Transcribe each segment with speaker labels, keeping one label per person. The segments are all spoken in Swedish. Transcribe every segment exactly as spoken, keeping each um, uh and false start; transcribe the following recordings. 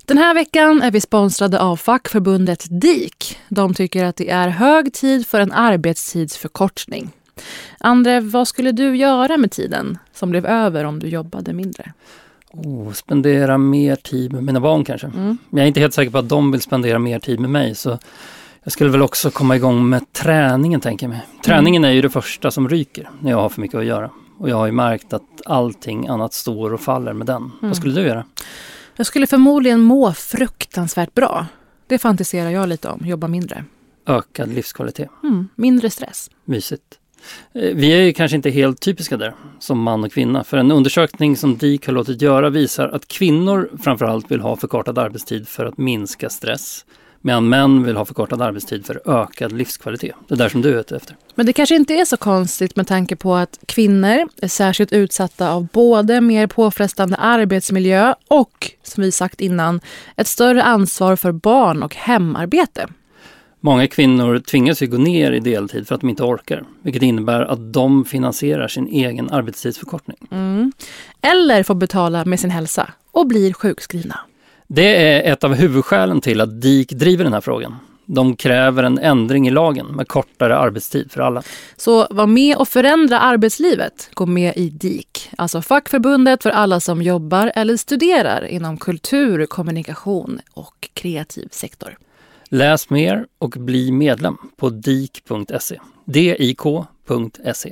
Speaker 1: Den här veckan är vi sponsrade av fackförbundet D I K. De tycker att det är hög tid för en arbetstidsförkortning. Andre, vad skulle du göra med tiden som blev över om du jobbade mindre?
Speaker 2: Oh, spendera mer tid med mina barn kanske. Mm. Men jag är inte helt säker på att de vill spendera mer tid med mig. Så jag skulle väl också komma igång med träningen, tänker jag mig. Träningen är ju det första som ryker när jag har för mycket att göra. Och jag har ju märkt att allting annat står och faller med den. Mm. Vad skulle du göra?
Speaker 1: Jag skulle förmodligen må fruktansvärt bra. Det fantiserar jag lite om. Jobba mindre.
Speaker 2: Ökad livskvalitet.
Speaker 1: Mm, mindre stress.
Speaker 2: Mysigt. Vi är ju kanske inte helt typiska där som man och kvinna. För en undersökning som D I K har låtit göra visar att kvinnor framförallt vill ha förkortad arbetstid för att minska stress. Medan män vill ha förkortad arbetstid för ökad livskvalitet. Det är där som du är ute efter.
Speaker 1: Men det kanske inte är så konstigt med tanke på att kvinnor är särskilt utsatta av både mer påfrestande arbetsmiljö och, som vi sagt innan, ett större ansvar för barn- och hemarbete.
Speaker 2: Många kvinnor tvingas ju gå ner i deltid för att de inte orkar. Vilket innebär att de finansierar sin egen arbetstidsförkortning.
Speaker 1: Mm. Eller får betala med sin hälsa och blir sjukskrivna.
Speaker 2: Det är ett av huvudskälen till att D I K driver den här frågan. De kräver en ändring i lagen med kortare arbetstid för alla.
Speaker 1: Så var med och förändra arbetslivet. Gå med i D I K, alltså fackförbundet för alla som jobbar eller studerar inom kultur, kommunikation och kreativ sektor.
Speaker 2: Läs mer och bli medlem på dik punkt se. D I K punkt se.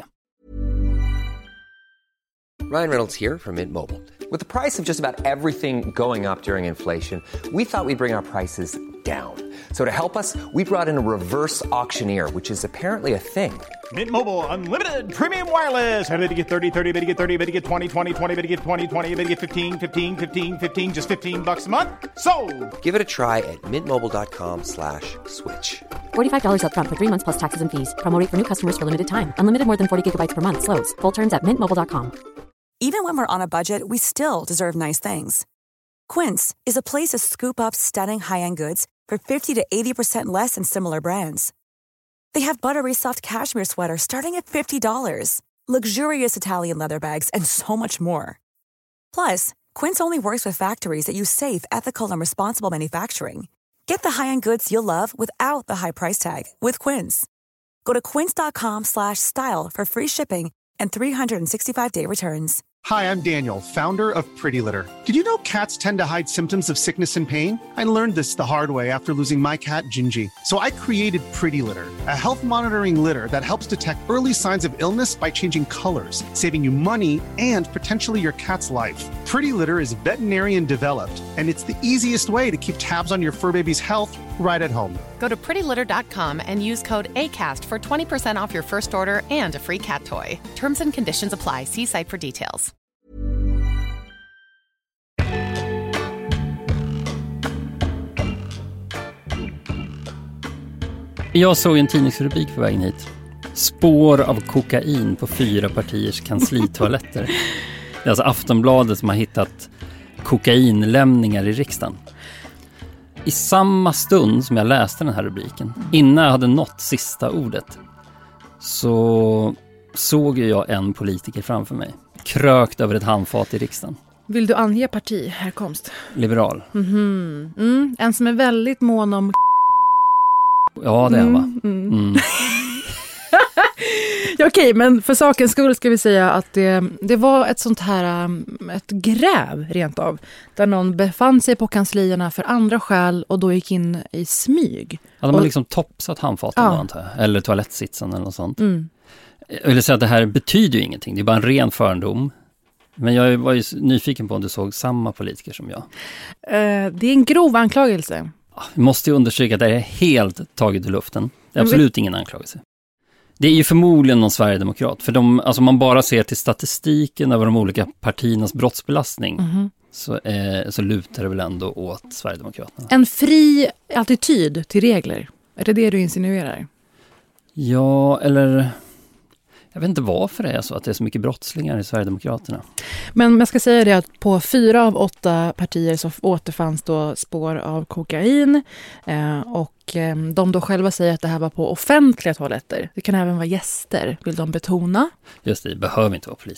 Speaker 3: Ryan Reynolds here from Mint Mobile. With the price of just about everything going up during inflation, we thought we'd bring our prices down. So to help us, we brought in a reverse auctioneer, which is apparently a thing.
Speaker 4: Mint Mobile Unlimited Premium Wireless. How to get thirty, thirty, how to get thirty, how to get twenty, twenty, twenty, how to get twenty, twenty, how to get fifteen, fifteen, fifteen, fifteen, just fifteen bucks a month? Sold!
Speaker 3: Give it a try at mintmobile.com slash switch.
Speaker 5: forty-five dollars up front for three months plus taxes and fees. Promo rate for new customers for limited time. Unlimited more than forty gigabytes per month. Slows full terms at mint mobile dot com.
Speaker 6: Even when we're on a budget, we still deserve nice things. Quince is a place to scoop up stunning high-end goods for fifty to eighty percent less than similar brands. They have buttery soft cashmere sweaters starting at fifty dollars, luxurious Italian leather bags, and so much more. Plus, Quince only works with factories that use safe, ethical, and responsible manufacturing. Get the high-end goods you'll love without the high price tag with Quince. Go to quince.com slash style for free shipping and three sixty-five day returns.
Speaker 7: Hi, I'm Daniel, founder of Pretty Litter. Did you know cats tend to hide symptoms of sickness and pain? I learned this the hard way after losing my cat, Gingy. So I created Pretty Litter, a health monitoring litter that helps detect early signs of illness by changing colors, saving you money and potentially your cat's life. Pretty Litter is veterinarian developed, and it's the easiest way to keep tabs on your fur baby's health right at home.
Speaker 8: Go to pretty litter dot com and use code ACAST for twenty percent off your first order and a free cat toy. Terms and conditions apply. See site for details.
Speaker 2: Jag såg en tidningsrubrik på vägen hit. Spår av kokain på fyra partiers kanslitoaletter. Det är alltså Aftonbladet som har hittat kokainlämningar i riksdagen. I samma stund som jag läste den här rubriken, innan jag hade nått sista ordet, så såg jag en politiker framför mig, krökt över ett handfat i riksdagen.
Speaker 1: Vill du ange parti, härkomst?
Speaker 2: Liberal.
Speaker 1: Mm-hmm. Mm, en som är väldigt mån om...
Speaker 2: Ja, det är va?
Speaker 1: Mm, mm. Ja, okej, men för sakens skull ska vi säga att det, det var ett sånt här ett gräv rent av, där någon befann sig på kanslierna för andra skäl och då gick in i smyg.
Speaker 2: Ja, de har
Speaker 1: och,
Speaker 2: liksom topsat handfaten
Speaker 1: ja.
Speaker 2: då, antar jag. Eller toalettsitsen eller något sånt.
Speaker 1: Mm.
Speaker 2: Jag vill säga att det här betyder ju ingenting, det är bara en ren fördom. Men jag var ju nyfiken på om du såg samma politiker som jag.
Speaker 1: Uh, det är en grov anklagelse.
Speaker 2: Vi måste ju understryka att det är helt taget i luften. Det är absolut ingen anklagelse. Det är ju förmodligen någon sverigedemokrat. För de, alltså man bara ser till statistiken över de olika partiernas brottsbelastning. Mm-hmm. Så, eh, så lutar det väl ändå åt Sverigedemokraterna.
Speaker 1: En fri attityd till regler. Är det det du insinuerar?
Speaker 2: Ja, eller... Jag vet inte varför det är så att det är så mycket brottslingar i Sverigedemokraterna.
Speaker 1: Men jag ska säga det att på fyra av åtta partier så återfanns då spår av kokain. Eh, och eh, de då själva säger att det här var på offentliga toaletter. Det kan även vara gäster, vill de betona.
Speaker 2: Just det, det behöver inte vara politikerna.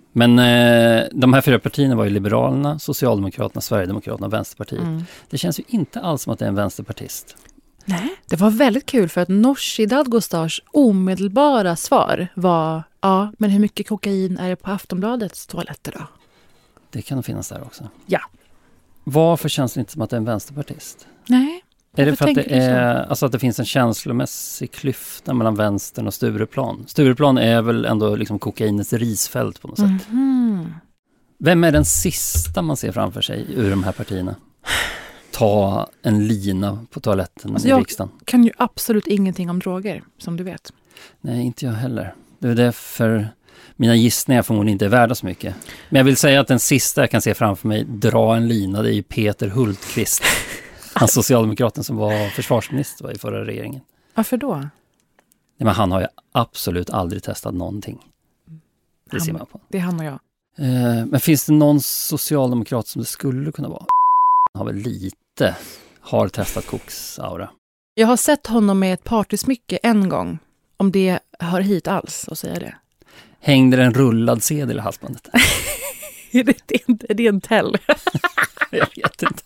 Speaker 2: Men eh, de här fyra partierna var ju Liberalerna, Socialdemokraterna, Sverigedemokraterna och Vänsterpartiet. Mm. Det känns ju inte alls som att det är en vänsterpartist.
Speaker 1: Nej, det var väldigt kul för att Nooshi Dadgostars omedelbara svar var ja, men hur mycket kokain är det på Aftonbladets toaletter då?
Speaker 2: Det kan finnas där också.
Speaker 1: Ja.
Speaker 2: Varför känns det inte som att det är en vänsterpartist?
Speaker 1: Nej.
Speaker 2: Är det för att det, är, alltså att det finns en känslomässig klyfta mellan vänstern och Stureplan? Stureplan är väl ändå liksom kokainets risfält på något sätt.
Speaker 1: Mm.
Speaker 2: Vem är den sista man ser framför sig ur de här partierna? Ta en lina på toaletten alltså i riksdagen.
Speaker 1: Jag kan ju absolut ingenting om droger, som du vet.
Speaker 2: Nej, inte jag heller. Det är därför mina gissningar förmodligen inte är värda så mycket. Men jag vill säga att den sista jag kan se framför mig dra en lina, det är ju Peter Hultqvist. Han socialdemokraten som var försvarsminister i förra regeringen.
Speaker 1: Varför då?
Speaker 2: Nej, men han har ju absolut aldrig testat någonting. Det
Speaker 1: han,
Speaker 2: ser man på.
Speaker 1: Det är han och jag.
Speaker 2: Eh, men finns det någon socialdemokrat som det skulle kunna vara? Han har väl lite har testat koksaura.
Speaker 1: Jag har sett honom med ett partysmycke en gång. Om det hör hit alls att säga det.
Speaker 2: Hängde det en rullad sedel i halsbandet?
Speaker 1: är, det, det, är, det är en tell.
Speaker 2: Jag vet inte.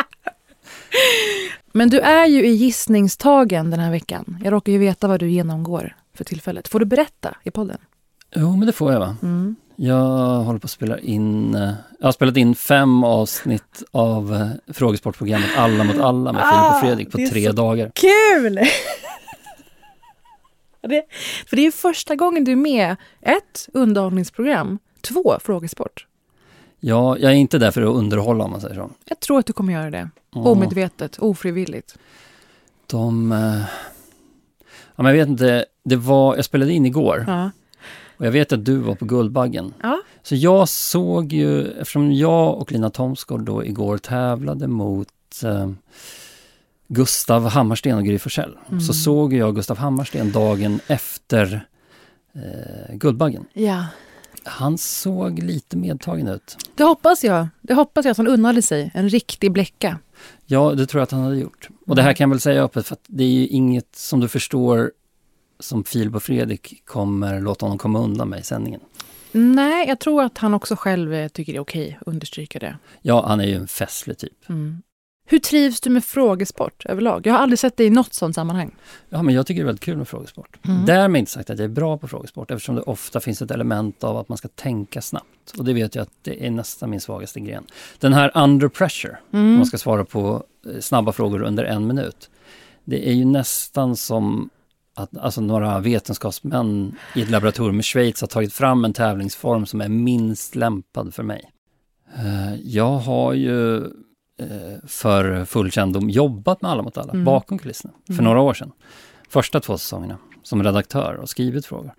Speaker 1: Men du är ju i gissningstagen den här veckan. Jag råkar ju veta vad du genomgår för tillfället. Får du berätta i podden?
Speaker 2: Jo, men det får jag va. Mm. Jag håller på att spela in... Jag har spelat in fem avsnitt av frågesportprogrammet Alla mot alla med ah, Filip och Fredrik på tre dagar.
Speaker 1: Kul! det, för det är första gången du är med. Ett, underhållningsprogram. Två, frågesport.
Speaker 2: Ja, jag är inte där för att underhålla om man säger så.
Speaker 1: Jag tror att du kommer göra det. Ja. Omedvetet, ofrivilligt.
Speaker 2: De... Ja, men jag vet inte. Det var, jag spelade in igår.
Speaker 1: Ja.
Speaker 2: Och jag vet att du var på Guldbaggen.
Speaker 1: Ja.
Speaker 2: Så jag såg ju, eftersom jag och Lina Thomsgård då igår tävlade mot eh, Gustav Hammarsten och Gry Forssell. Mm. Så såg jag Gustav Hammarsten dagen efter eh, Guldbaggen.
Speaker 1: Ja.
Speaker 2: Han såg lite medtagen ut.
Speaker 1: Det hoppas jag. Det hoppas jag att han unnade sig. En riktig bläcka.
Speaker 2: Ja, det tror jag att han hade gjort. Och det här kan jag väl säga öppet för att det är ju inget som du förstår som Filip och Fredrik kommer låta honom komma undan med i sändningen.
Speaker 1: Nej, jag tror att han också själv tycker det är okej att understryka det.
Speaker 2: Ja, han är ju en festlig typ.
Speaker 1: Mm. Hur trivs du med frågesport överlag? Jag har aldrig sett det i något sånt sammanhang.
Speaker 2: Ja, men jag tycker det är väldigt kul med frågesport. Mm. Därmed inte sagt att jag är bra på frågesport eftersom det ofta finns ett element av att man ska tänka snabbt. Och det vet jag att det är nästan min svagaste gren. Den här under pressure, mm. man ska svara på snabba frågor under en minut. Det är ju nästan som att alltså, några vetenskapsmän i ett laboratorium i Schweiz har tagit fram en tävlingsform som är minst lämpad för mig. Uh, jag har ju för full kändom jobbat med Alla mot alla, mm. bakom kulisserna, för mm. några år sedan. Första två säsongerna som redaktör och skrivit frågor.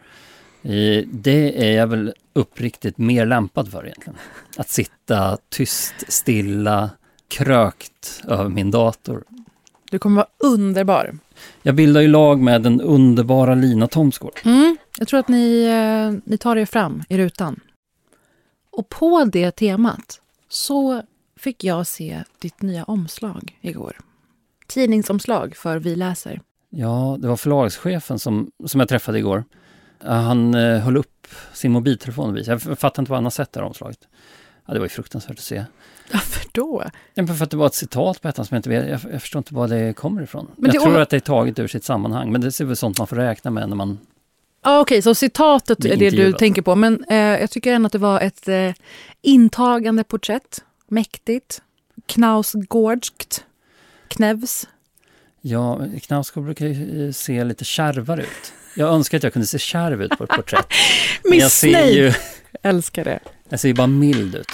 Speaker 2: Det är jag väl uppriktigt mer lämpad för egentligen. Att sitta tyst, stilla, krökt över min dator.
Speaker 1: Du kommer vara underbar.
Speaker 2: Jag bildar ju lag med den underbara Lina Thomsgård.
Speaker 1: Mm. Jag tror att ni, ni tar er fram i rutan. Och på det temat så fick jag se ditt nya omslag igår. Tidningsomslag för Vi läser.
Speaker 2: Ja, det var förlagschefen som, som jag träffade igår. Han eh, höll upp sin mobiltelefon och visade. Jag fattar inte vad han har sett där omslaget. Ja, det var ju fruktansvärt att se.
Speaker 1: Varför då?
Speaker 2: Ja, för att det var ett citat på ett som jag inte vet. Jag, jag förstår inte vad det kommer ifrån.
Speaker 1: Men
Speaker 2: jag
Speaker 1: det
Speaker 2: tror
Speaker 1: å...
Speaker 2: att det är taget ur sitt sammanhang. Men det är väl sånt man får räkna med när man...
Speaker 1: Ja, okej, okay, så citatet det är det du tänker på. Men eh, jag tycker ändå att det var ett eh, intagande porträtt. Mäktigt, knausgårdskt, knävs.
Speaker 2: Ja, Knausgård brukar ju se lite kärvare ut. Jag önskar att jag kunde se kärv ut på ett porträtt.
Speaker 1: Men jag ser ju... älskar det.
Speaker 2: Jag ser ju bara mild ut.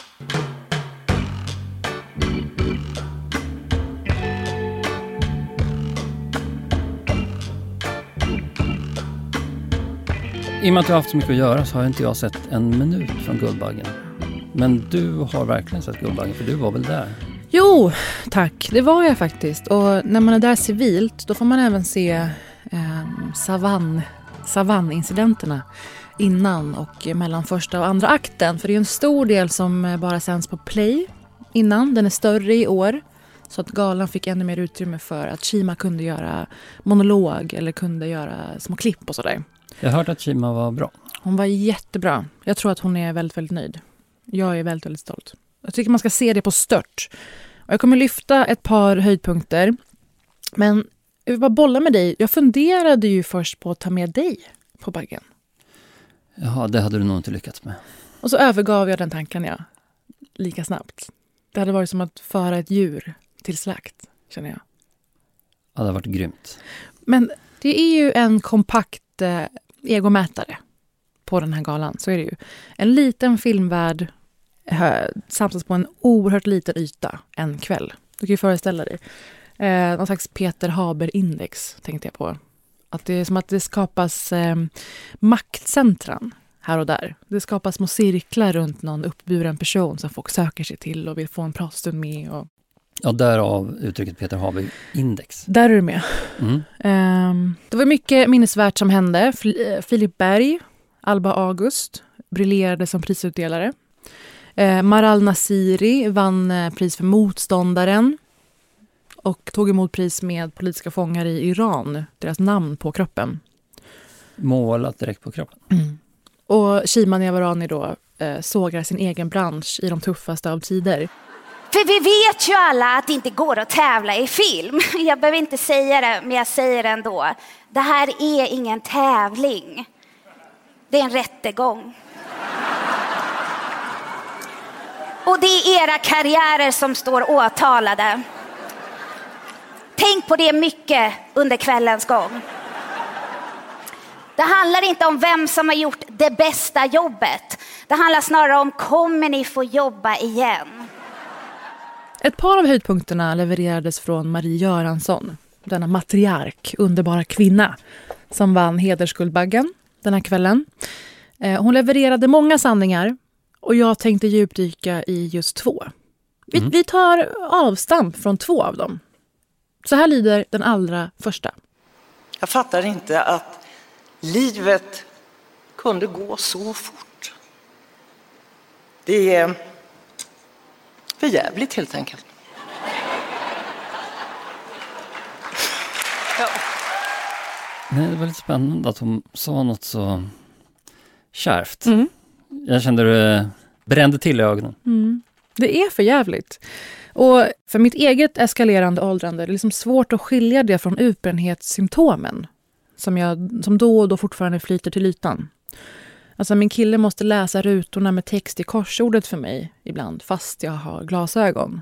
Speaker 2: I och med att du har haft så mycket att göra så har inte jag sett en minut från Guldbaggen. Men du har verkligen sett Guldbaggen, för du var väl där?
Speaker 1: Jo, tack. Det var jag faktiskt. Och när man är där civilt, då får man även se eh, savann, savannincidenterna innan och mellan första och andra akten. För det är en stor del som bara sänds på Play innan. Den är större i år. Så att galan fick ännu mer utrymme för att Shima kunde göra monolog eller kunde göra små klipp och sådär.
Speaker 2: Jag hörde att Shima var bra.
Speaker 1: Hon var jättebra. Jag tror att hon är väldigt, väldigt nöjd. Jag är väldigt, väldigt stolt. Jag tycker man ska se det på stört. Och jag kommer lyfta ett par höjdpunkter. Men jag vill bara bolla med dig. Jag funderade ju först på att ta med dig på baggen.
Speaker 2: Ja, det hade du nog inte lyckats med.
Speaker 1: Och så övergav jag den tanken, ja. Lika snabbt. Det hade varit som att föra ett djur till slakt, känner jag.
Speaker 2: Ja, det har varit grymt.
Speaker 1: Men det är ju en kompakt eh, egomätare på den här galan. Så är det ju. En liten filmvärld hö, samsas på en oerhört liten yta en kväll. Du kan ju föreställa dig. Eh, någon slags Peter Haber-index tänkte jag på. Att det är som att det skapas eh, maktcentran här och där. Det skapas små cirklar runt någon uppburen person som folk söker sig till och vill få en pratstund med. Och...
Speaker 2: Ja, därav uttrycket Peter Haber-index.
Speaker 1: Där är du med.
Speaker 2: Mm.
Speaker 1: Eh, det var mycket minnesvärt som hände. Filip Berg, Alba August, briljerade som prisutdelare. Eh, Maral Nasiri vann eh, pris för Motståndaren. Och tog emot pris med politiska fångar i Iran. Deras namn på kroppen.
Speaker 2: Målat direkt på kroppen.
Speaker 1: Mm. Och Shima Niavarani då eh, sågar sin egen bransch i de tuffaste av tider.
Speaker 9: För vi vet ju alla att det inte går att tävla i film. Jag behöver inte säga det, men jag säger det ändå. Det här är ingen tävling. Det är en rättegång. Och det är era karriärer som står åtalade. Tänk på det mycket under kvällens gång. Det handlar inte om vem som har gjort det bästa jobbet. Det handlar snarare om, kommer ni få jobba igen?
Speaker 1: Ett par av höjdpunkterna levererades från Marie Göransson. Denna matriark, underbara kvinna som vann Hedersguldbaggen den här kvällen. Hon levererade många sanningar och jag tänkte djupdyka i just två. Vi, mm. vi tar avstamp från två av dem. Så här lyder den allra första.
Speaker 10: Jag fattar inte att livet kunde gå så fort. Det är för jävligt helt enkelt.
Speaker 2: Ja. Nej, det var lite spännande att hon sa något så kärvt. Mm. Jag kände det brände till i ögonen.
Speaker 1: Mm. Det är för jävligt. Och för mitt eget eskalerande åldrande är det liksom svårt att skilja det från utbrändhetssymptomen som, jag, som då och då fortfarande flyter till ytan. Alltså min kille måste läsa rutorna med text i korsordet för mig ibland fast jag har glasögon.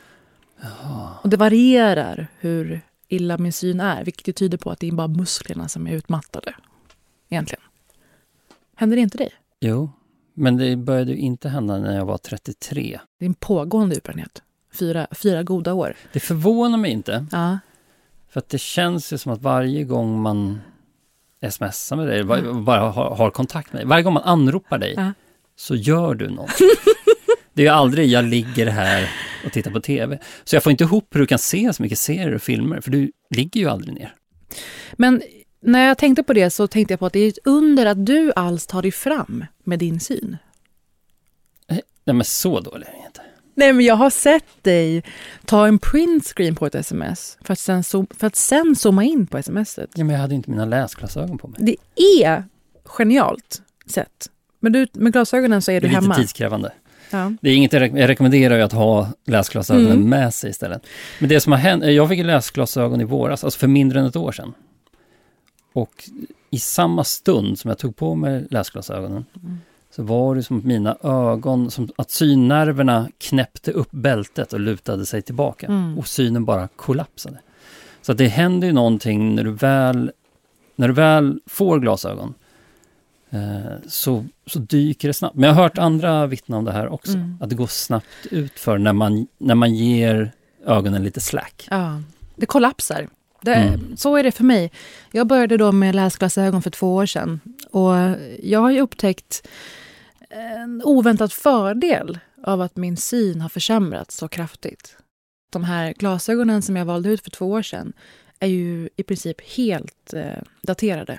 Speaker 1: Jaha. Och det varierar hur illa min syn är, vilket tyder på att det är bara musklerna som är utmattade. Egentligen. Händer det inte dig?
Speaker 2: Jo, men det började ju inte hända när jag var trettiotre.
Speaker 1: Det är en pågående utbrändhet. Fyra, fyra goda år.
Speaker 2: Det förvånar mig inte.
Speaker 1: Ja.
Speaker 2: För att det känns ju som att varje gång man smsar med dig, mm. bara har, har kontakt med dig, varje gång man anropar dig, ja. Så gör du något. Det är ju aldrig jag ligger här och tittar på tv. Så jag får inte ihop hur du kan se så mycket serier och filmer, för du ligger ju aldrig ner.
Speaker 1: Men när jag tänkte på det så tänkte jag på att det är ett under att du alls tar dig fram med din syn.
Speaker 2: Nej, men så dåligt är det inte.
Speaker 1: Nej, men jag har sett dig ta en printscreen på ett sms för att sen, zoom, för att sen zooma in på smset.
Speaker 2: Ja, men jag hade inte mina läsglasögon på mig.
Speaker 1: Det är genialt sett. Men du, med glasögonen så är du hemma.
Speaker 2: Det är lite tidskrävande.
Speaker 1: Ja.
Speaker 2: Det är inget jag, jag rekommenderar ju att ha läsglasögonen mm. med sig istället. Men det som har hänt, jag fick läsglasögon i våras, alltså för mindre än ett år sedan. Och i samma stund som jag tog på mig läsglasögonen mm. så var det som att mina ögon, som att synnerverna knäppte upp bältet och lutade sig tillbaka. Mm. Och synen bara kollapsade. Så att det händer ju någonting när du väl, när du väl får glasögon. Eh, så, så dyker det snabbt. Men jag har hört andra vittna om det här också. Mm. Att det går snabbt ut för när man, när man ger ögonen lite slack.
Speaker 1: Ja, det kollapsar. Det,
Speaker 2: Mm.
Speaker 1: Så är det för mig. Jag började då med läsglasögon för två år sedan. Och jag har ju upptäckt en oväntad fördel av att min syn har försämrats så kraftigt. De här glasögonen som jag valde ut för två år sedan är ju i princip helt eh, daterade.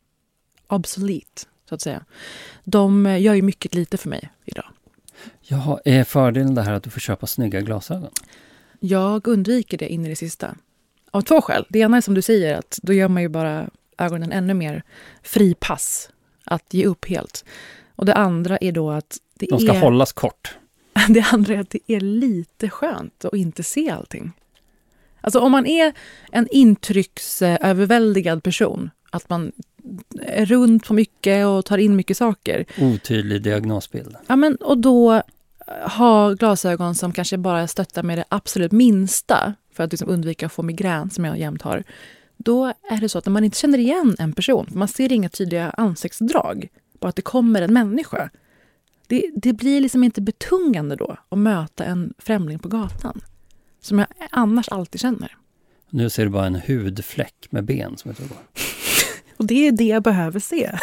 Speaker 1: Obsolete, så att säga. De gör ju mycket lite för mig idag.
Speaker 2: Jaha, är fördelen det här att du får köpa snygga glasögon?
Speaker 1: Jag undviker det in i det sista. Av två skäl. Det ena är som du säger att då gör man ju bara ögonen ännu mer fripass att ge upp helt. Och det andra är då att det
Speaker 2: De ska
Speaker 1: är,
Speaker 2: hållas kort.
Speaker 1: det andra är att det är lite skönt att inte se allting. Alltså om man är en intrycksöverväldigad person, att man är runt på mycket och tar in mycket saker.
Speaker 2: Otydlig diagnosbild.
Speaker 1: Ja, men, och då ha glasögon som kanske bara stöttar med det absolut minsta för att liksom undvika att få migrän som jag jämt har. Då är det så att när man inte känner igen en person, man ser inga tydliga ansiktsdrag, bara att det kommer en människa. Det, det blir liksom inte betungande då att möta en främling på gatan som jag annars alltid känner.
Speaker 2: Nu ser du bara en hudfläck med ben som jag tror.
Speaker 1: Och det är det jag behöver se.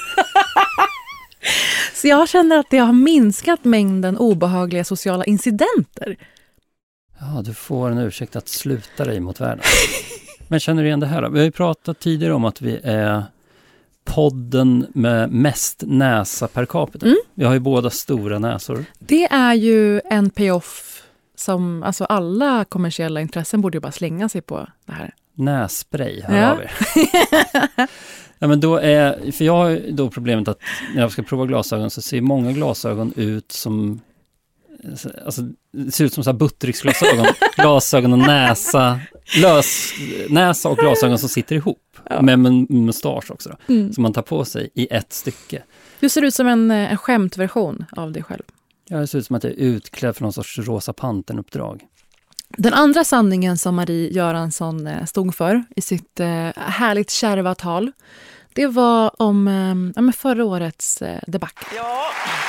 Speaker 1: Så jag känner att det har minskat mängden obehagliga sociala incidenter.
Speaker 2: Ja, du får en ursäkt att sluta dig mot världen. Men känner du igen det här då? Vi har ju pratat tidigare om att vi är podden med mest näsa per capita. Mm. Vi har ju båda stora näsor.
Speaker 1: Det är ju en payoff som, alltså alla kommersiella intressen borde ju bara slänga sig på det här.
Speaker 2: Nässpray, här
Speaker 1: ja.
Speaker 2: har vi. Ja, men då är, för jag har då problemet att när jag ska prova glasögon så ser många glasögon ut som, alltså det ser ut som så här buttricksglasögon. Glasögon och näsa, lös, näsa och glasögon som sitter ihop. Ja. Med en mustasch också då, mm. som man tar på sig i ett stycke.
Speaker 1: Du ser ut som en, en skämtversion av dig själv.
Speaker 2: Ja, det ser ut som att jag är utklädd för någon sorts Rosa Pantern-uppdrag.
Speaker 1: Den andra sanningen som Marie Göransson stod för i sitt eh, härligt kärva tal, det var om eh, ja, förra årets eh, debacle.
Speaker 10: Ja,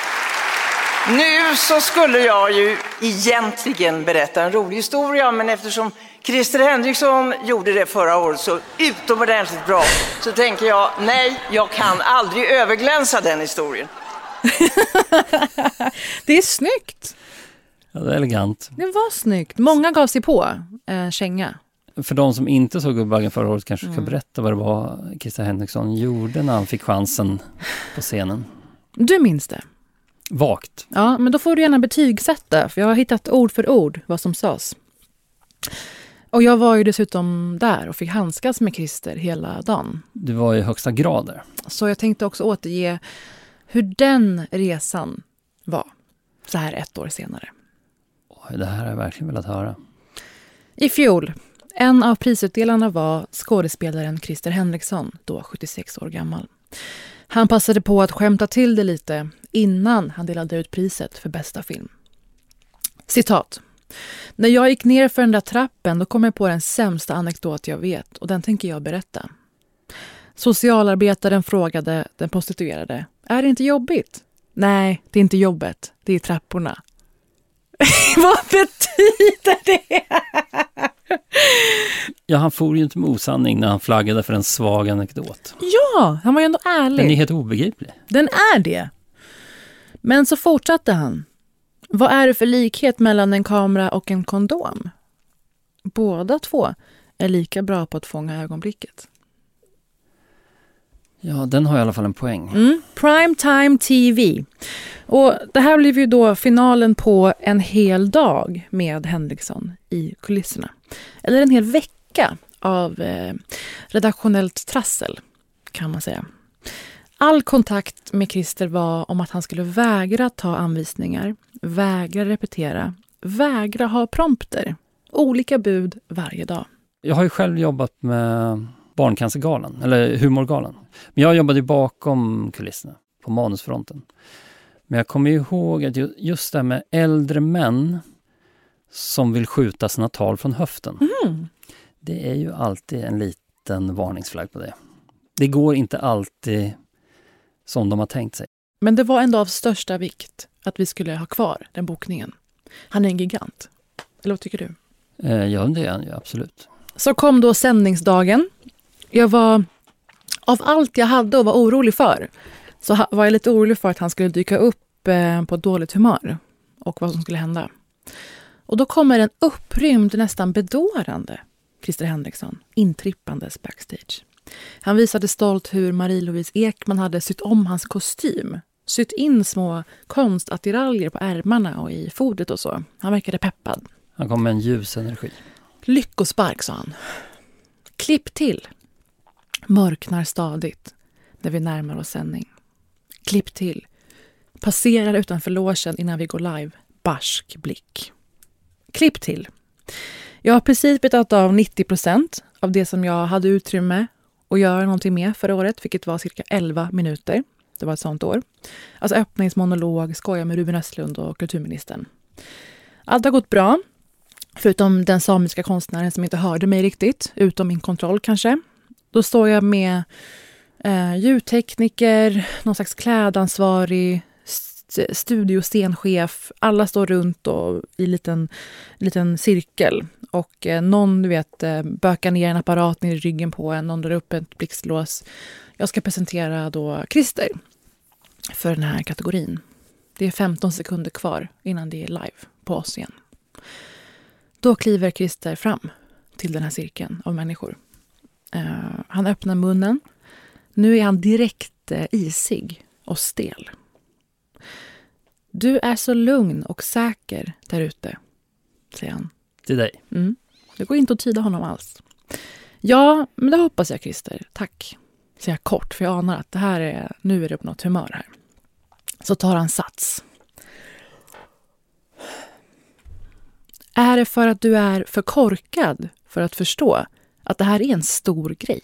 Speaker 10: nu så skulle jag ju egentligen berätta en rolig historia, men eftersom Christer Henriksson gjorde det förra året så utomordentligt bra, så tänker jag, nej, jag kan aldrig överglänsa den historien.
Speaker 1: Det är snyggt.
Speaker 2: Ja, det är elegant.
Speaker 1: Det var snyggt. Många gav sig på eh, känga.
Speaker 2: För de som inte såg Guldbaggen förra året kanske ska mm. berätta vad det var Christer Henriksson gjorde när han fick chansen på scenen.
Speaker 1: Du minns det?
Speaker 2: Vagt.
Speaker 1: Ja, men då får du gärna betygsätta, för jag har hittat ord för ord vad som sades. Och jag var ju dessutom där och fick handskas med Christer hela dagen.
Speaker 2: Du var i högsta grad där.
Speaker 1: Så jag tänkte också återge hur den resan var så här ett år senare.
Speaker 2: Oj, det här har jag verkligen velat höra.
Speaker 1: I fjol, en av prisutdelarna var skådespelaren Christer Henriksson, då sjuttiosex år gammal. Han passade på att skämta till det lite innan han delade ut priset för bästa film. Citat. När jag gick ner för den där trappen då kom jag på den sämsta anekdot jag vet och den tänker jag berätta. Socialarbetaren frågade den prostituerade, är det inte jobbigt? Nej, det är inte jobbet, det är trapporna. Vad betyder det?
Speaker 2: Ja, han får ju inte med osanning när han flaggade för en svag anekdot.
Speaker 1: Ja, han var ju ändå ärlig.
Speaker 2: Den är helt obegriplig.
Speaker 1: Den är det. Men så fortsatte han. Vad är det för likhet mellan en kamera och en kondom? Båda två är lika bra på att fånga ögonblicket.
Speaker 2: Ja, den har i alla fall en poäng.
Speaker 1: Mm. Primetime T V. Och det här blev ju då finalen på en hel dag med Henriksson i kulisserna. Eller en hel vecka av eh, redaktionellt trassel, kan man säga. All kontakt med Christer var om att han skulle vägra ta anvisningar, vägra repetera, vägra ha prompter. Olika bud varje dag.
Speaker 2: Jag har ju själv jobbat med Barncancergalan, eller Humorgalan. Men jag jobbade ju bakom kulisserna, på manusfronten. Men jag kommer ihåg att just det med äldre män som vill skjuta sina tal från höften. Mm. Det är ju alltid en liten varningsflagg på det. Det går inte alltid som de har tänkt sig.
Speaker 1: Men det var ändå av största vikt att vi skulle ha kvar den bokningen. Han är en gigant. Eller vad tycker du?
Speaker 2: Eh, ja, det är han ju, absolut.
Speaker 1: Så kom då sändningsdagen. Jag var, av allt jag hade och var orolig för, så var jag lite orolig för att han skulle dyka upp eh, på ett dåligt humör och vad som skulle hända. Och då kommer en upprymd, nästan bedårande Christer Henriksson intrippandes backstage. Han visade stolt hur Marie-Louise Ekman hade sytt om hans kostym. Sytt in små konstattiraljer på ärmarna och i fodret och så. Han verkade peppad.
Speaker 2: Han kom med en ljus energi.
Speaker 1: Lyckospark, sa han. Klipp till. Mörknar stadigt när vi närmar oss sändning. Klipp till. Passerar utanför logen innan vi går live. Barsk blick. Klipp till. Jag har precis betat av nittio procent av det som jag hade utrymme att göra någonting med förra året, vilket var cirka elva minuter. Det var ett sånt år. Alltså öppningsmonolog, skoja med Ruben Östlund och kulturministern. Allt har gått bra, förutom den samiska konstnären som inte hörde mig riktigt, utom min kontroll kanske. Då står jag med eh, ljudtekniker, någon slags klädansvarig, st- studioscenchef. Alla står runt och i en liten, liten cirkel. Och eh, någon, du vet, eh, bökar ner en apparat ner i ryggen på en, någon drar upp ett blixtlås. Jag ska presentera då Christer för den här kategorin. Det är femton sekunder kvar innan det är live på oss igen. Då kliver Christer fram till den här cirkeln av människor. Uh, han öppnar munnen. Nu är han direkt uh, isig och stel. Du är så lugn och säker där ute, säger han.
Speaker 2: Till dig.
Speaker 1: Mm. Det går inte att tyda honom alls. Ja, men det hoppas jag, Christer. Tack. Säger jag kort, för jag anar att det här är, nu är det på något humör här. Så tar han sats. Är det för att du är för korkad för att förstå att det här är en stor grej?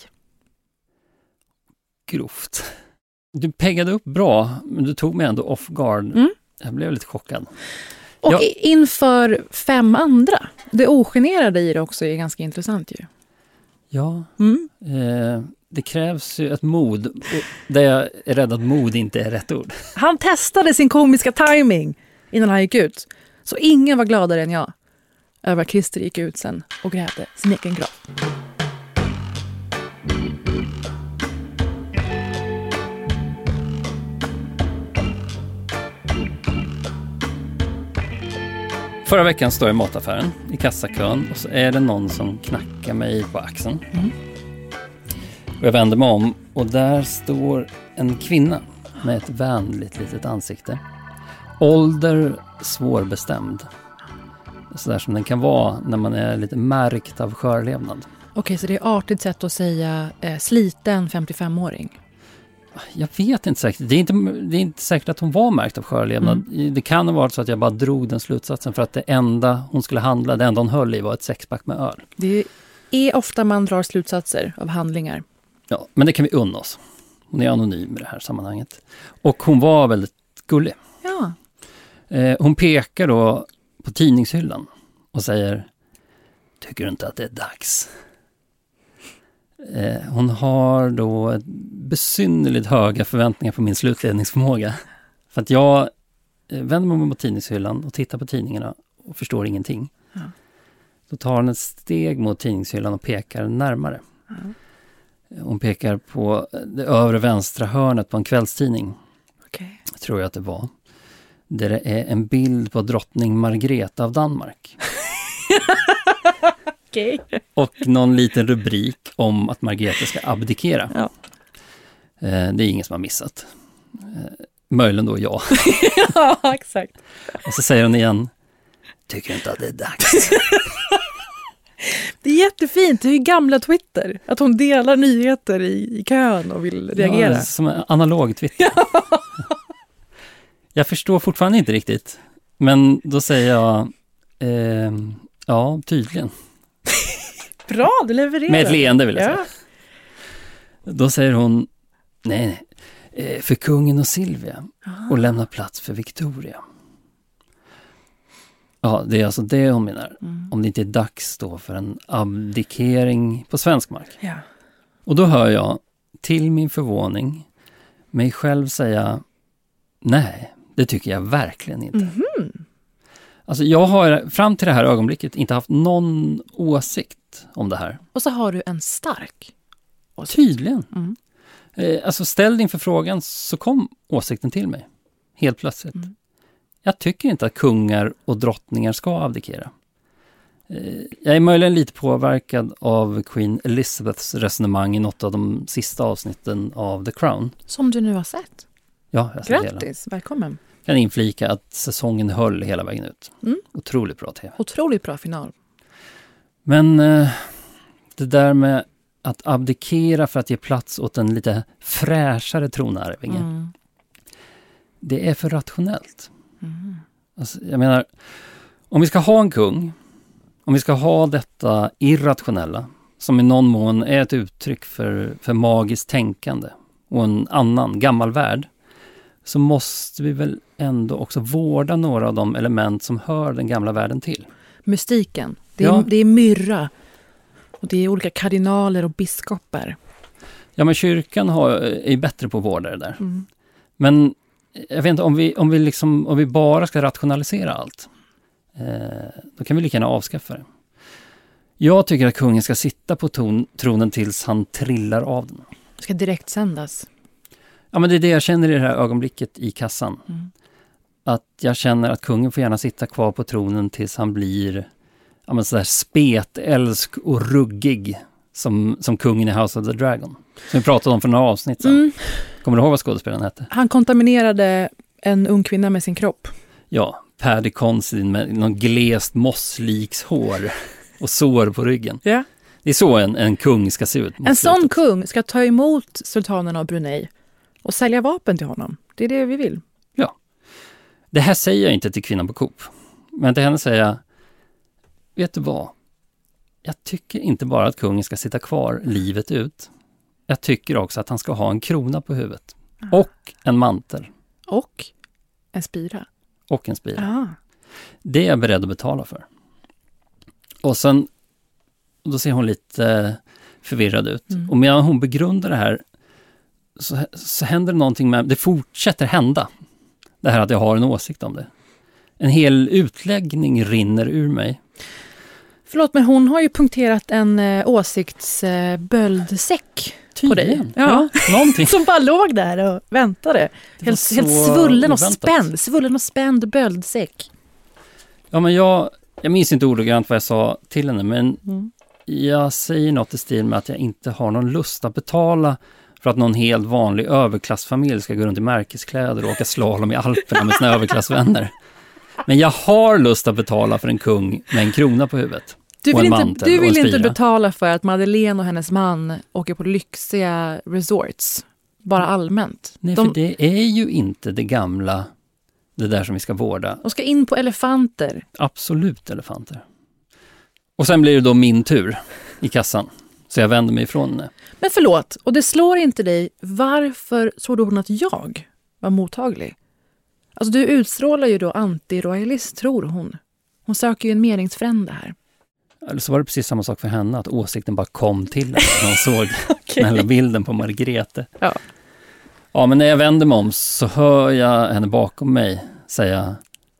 Speaker 2: Grovt. Du peggade upp bra, men du tog mig ändå off guard. Mm. Jag blev lite chockad.
Speaker 1: Och
Speaker 2: jag...
Speaker 1: inför fem andra. Det ogenerade i det också är ganska intressant ju.
Speaker 2: Ja,
Speaker 1: mm.
Speaker 2: eh, det krävs ju ett mod. Där jag är rädd att mod inte är rätt ord.
Speaker 1: Han testade sin komiska timing innan han gick ut. Så ingen var gladare än jag över att Christer gick ut sen och grävde sin egen grav.
Speaker 2: Förra veckan står jag i mataffären i kassakön och så är det någon som knackar mig på axeln. Mm. Och jag vänder mig om och där står en kvinna med ett vänligt litet ansikte. Ålder svårbestämd. Sådär som den kan vara när man är lite märkt av skörlevnad.
Speaker 1: Okej, så det är artigt sätt att säga eh, sliten femtiofemåring.
Speaker 2: Jag vet inte säkert. Det är inte, det är inte säkert att hon var märkt av skörlevnad. Mm. Det kan ha varit så att jag bara drog den slutsatsen för att det enda hon skulle handla, det enda hon höll i var ett sexpack med öl.
Speaker 1: Det är ofta man drar slutsatser av handlingar.
Speaker 2: Ja, men det kan vi unna oss. Hon är anonym i det här sammanhanget. Och hon var väldigt gullig.
Speaker 1: Ja.
Speaker 2: Eh, hon pekar då på tidningshyllan och säger: tycker du inte att det är dags? Eh, hon har då besynnerligt höga förväntningar på min slutledningsförmåga. För att jag eh, vänder mig mot tidningshyllan och tittar på tidningarna och förstår ingenting. Ja. Då tar hon ett steg mot tidningshyllan och pekar närmare. Ja. Hon pekar på det övre vänstra hörnet på en kvällstidning.
Speaker 1: Okay.
Speaker 2: Tror jag att det var. Där det är en bild på drottning Margrethe av Danmark.
Speaker 1: Okay.
Speaker 2: Och någon liten rubrik om att Margrethe ska abdikera.
Speaker 1: Ja.
Speaker 2: Eh, det är ingen som har missat. Eh, möjligen då jag.
Speaker 1: Ja, exakt.
Speaker 2: Och så säger hon igen: tycker inte att det är dags?
Speaker 1: Det är jättefint, det är ju gamla Twitter. Att hon delar nyheter i, i kön och vill reagera.
Speaker 2: Ja, som en analog Twitter. Jag förstår fortfarande inte riktigt. Men då säger jag: eh, ja, tydligen.
Speaker 1: Bra, du levererar.
Speaker 2: Med ett leende vill jag
Speaker 1: ja.
Speaker 2: säga. Då säger hon: nej, nej, för kungen och Silvia. Aha. Och lämna plats för Victoria. Ja, det är alltså det hon menar. Mm. Om det inte är dags då för en abdikering på svensk mark.
Speaker 1: Ja.
Speaker 2: Och då hör jag, till min förvåning, mig själv säga: nej, det tycker jag verkligen inte.
Speaker 1: Mm-hmm.
Speaker 2: Alltså jag har fram till det här ögonblicket inte haft någon åsikt om det här.
Speaker 1: Och så har du en stark åsikt.
Speaker 2: Tydligen.
Speaker 1: Mm.
Speaker 2: Eh, alltså ställd inför frågan så kom åsikten till mig. Helt plötsligt. Mm. Jag tycker inte att kungar och drottningar ska abdikera. Eh, jag är möjligen lite påverkad av Queen Elizabeths resonemang i något av de sista avsnitten av The Crown.
Speaker 1: Som du nu har sett.
Speaker 2: Ja, jag ser
Speaker 1: grattis, hela. Välkommen.
Speaker 2: Jag kan inflika att säsongen höll hela vägen ut.
Speaker 1: Mm.
Speaker 2: Otroligt bra tv.
Speaker 1: Otroligt bra final.
Speaker 2: Men eh, det där med att abdikera för att ge plats åt en lite fräschare tronarvinge. Mm. Det är för rationellt. Mm. Alltså, jag menar, om vi ska ha en kung, om vi ska ha detta irrationella, som i någon mån är ett uttryck för, för magiskt tänkande och en annan, gammal värld, så måste vi väl ändå också vårda några av de element som hör den gamla världen till.
Speaker 1: Mystiken. Det är,
Speaker 2: ja.
Speaker 1: det är myrra. Och det är olika kardinaler och biskopar.
Speaker 2: Ja, men kyrkan har, är bättre på att vårda det där.
Speaker 1: Mm.
Speaker 2: Men jag vet inte, om vi, om vi, liksom, om vi bara ska rationalisera allt, eh, då kan vi lika gärna avskaffa det. Jag tycker att kungen ska sitta på ton, tronen tills han trillar av den.
Speaker 1: Det ska direkt sändas.
Speaker 2: Ja, men det är det jag känner i det här ögonblicket i kassan.
Speaker 1: Mm.
Speaker 2: Att jag känner att kungen får gärna sitta kvar på tronen tills han blir ja, men sådär spetälsk och ruggig som, som kungen i House of the Dragon. Som vi pratade om för några avsnitt sedan. Mm. Kommer du ihåg vad skådespelaren hette?
Speaker 1: Han kontaminerade en ung kvinna med sin kropp.
Speaker 2: Ja, Paddy Considine med någon glest mossliks hår och sår på ryggen.
Speaker 1: Ja.
Speaker 2: Det är så en, en kung ska se ut.
Speaker 1: En sån kung ska ta emot sultanen av Brunei och sälja vapen till honom. Det är det vi vill.
Speaker 2: Ja. Det här säger jag inte till kvinnan på Coop. Men till henne säger jag, vet du vad? Jag tycker inte bara att kungen ska sitta kvar livet ut. Jag tycker också att han ska ha en krona på huvudet. Aha. Och en mantel.
Speaker 1: Och en spira.
Speaker 2: Och en spira.
Speaker 1: Aha.
Speaker 2: Det är jag beredd att betala för. Och sen, då ser hon lite förvirrad ut. Mm. Och medan hon begrundar det här så, så händer det någonting med, det fortsätter hända. Det här att jag har en åsikt om det. En hel utläggning rinner ur mig.
Speaker 1: Förlåt, men hon har ju punkterat en eh, åsiktsböldsäck eh, på dig.
Speaker 2: Ja, ja någonting.
Speaker 1: Som bara låg där och väntade. Helt, helt svullen och spänd. Svullen och spänd böldsäck.
Speaker 2: Ja, men jag, jag minns inte ordagrant vad jag sa till henne, men mm. jag säger något i stil med att jag inte har någon lust att betala för att någon helt vanlig överklassfamilj ska gå runt i märkeskläder och åka slalom i Alperna med sina överklassvänner. Men jag har lust att betala för en kung med en krona på huvudet.
Speaker 1: Du vill, inte, du vill inte betala för att Madeleine och hennes man åker på lyxiga resorts. Bara allmänt.
Speaker 2: Nej,
Speaker 1: De,
Speaker 2: för det är ju inte det gamla, det där som vi ska vårda.
Speaker 1: De ska in på elefanter.
Speaker 2: Absolut elefanter. Och sen blir det då min tur i kassan. Så jag vänder mig ifrån henne.
Speaker 1: Men förlåt, och det slår inte dig. Varför trodde hon att jag var mottaglig? Alltså du utstrålar ju då anti-royalist, tror hon. Hon söker ju en meningsfrände här.
Speaker 2: Eller så var det precis samma sak för henne, att åsikten bara kom till henne när hon såg okay. den här bilden på Margrethe.
Speaker 1: Ja.
Speaker 2: Ja, men när jag vänder mig om så hör jag henne bakom mig säga,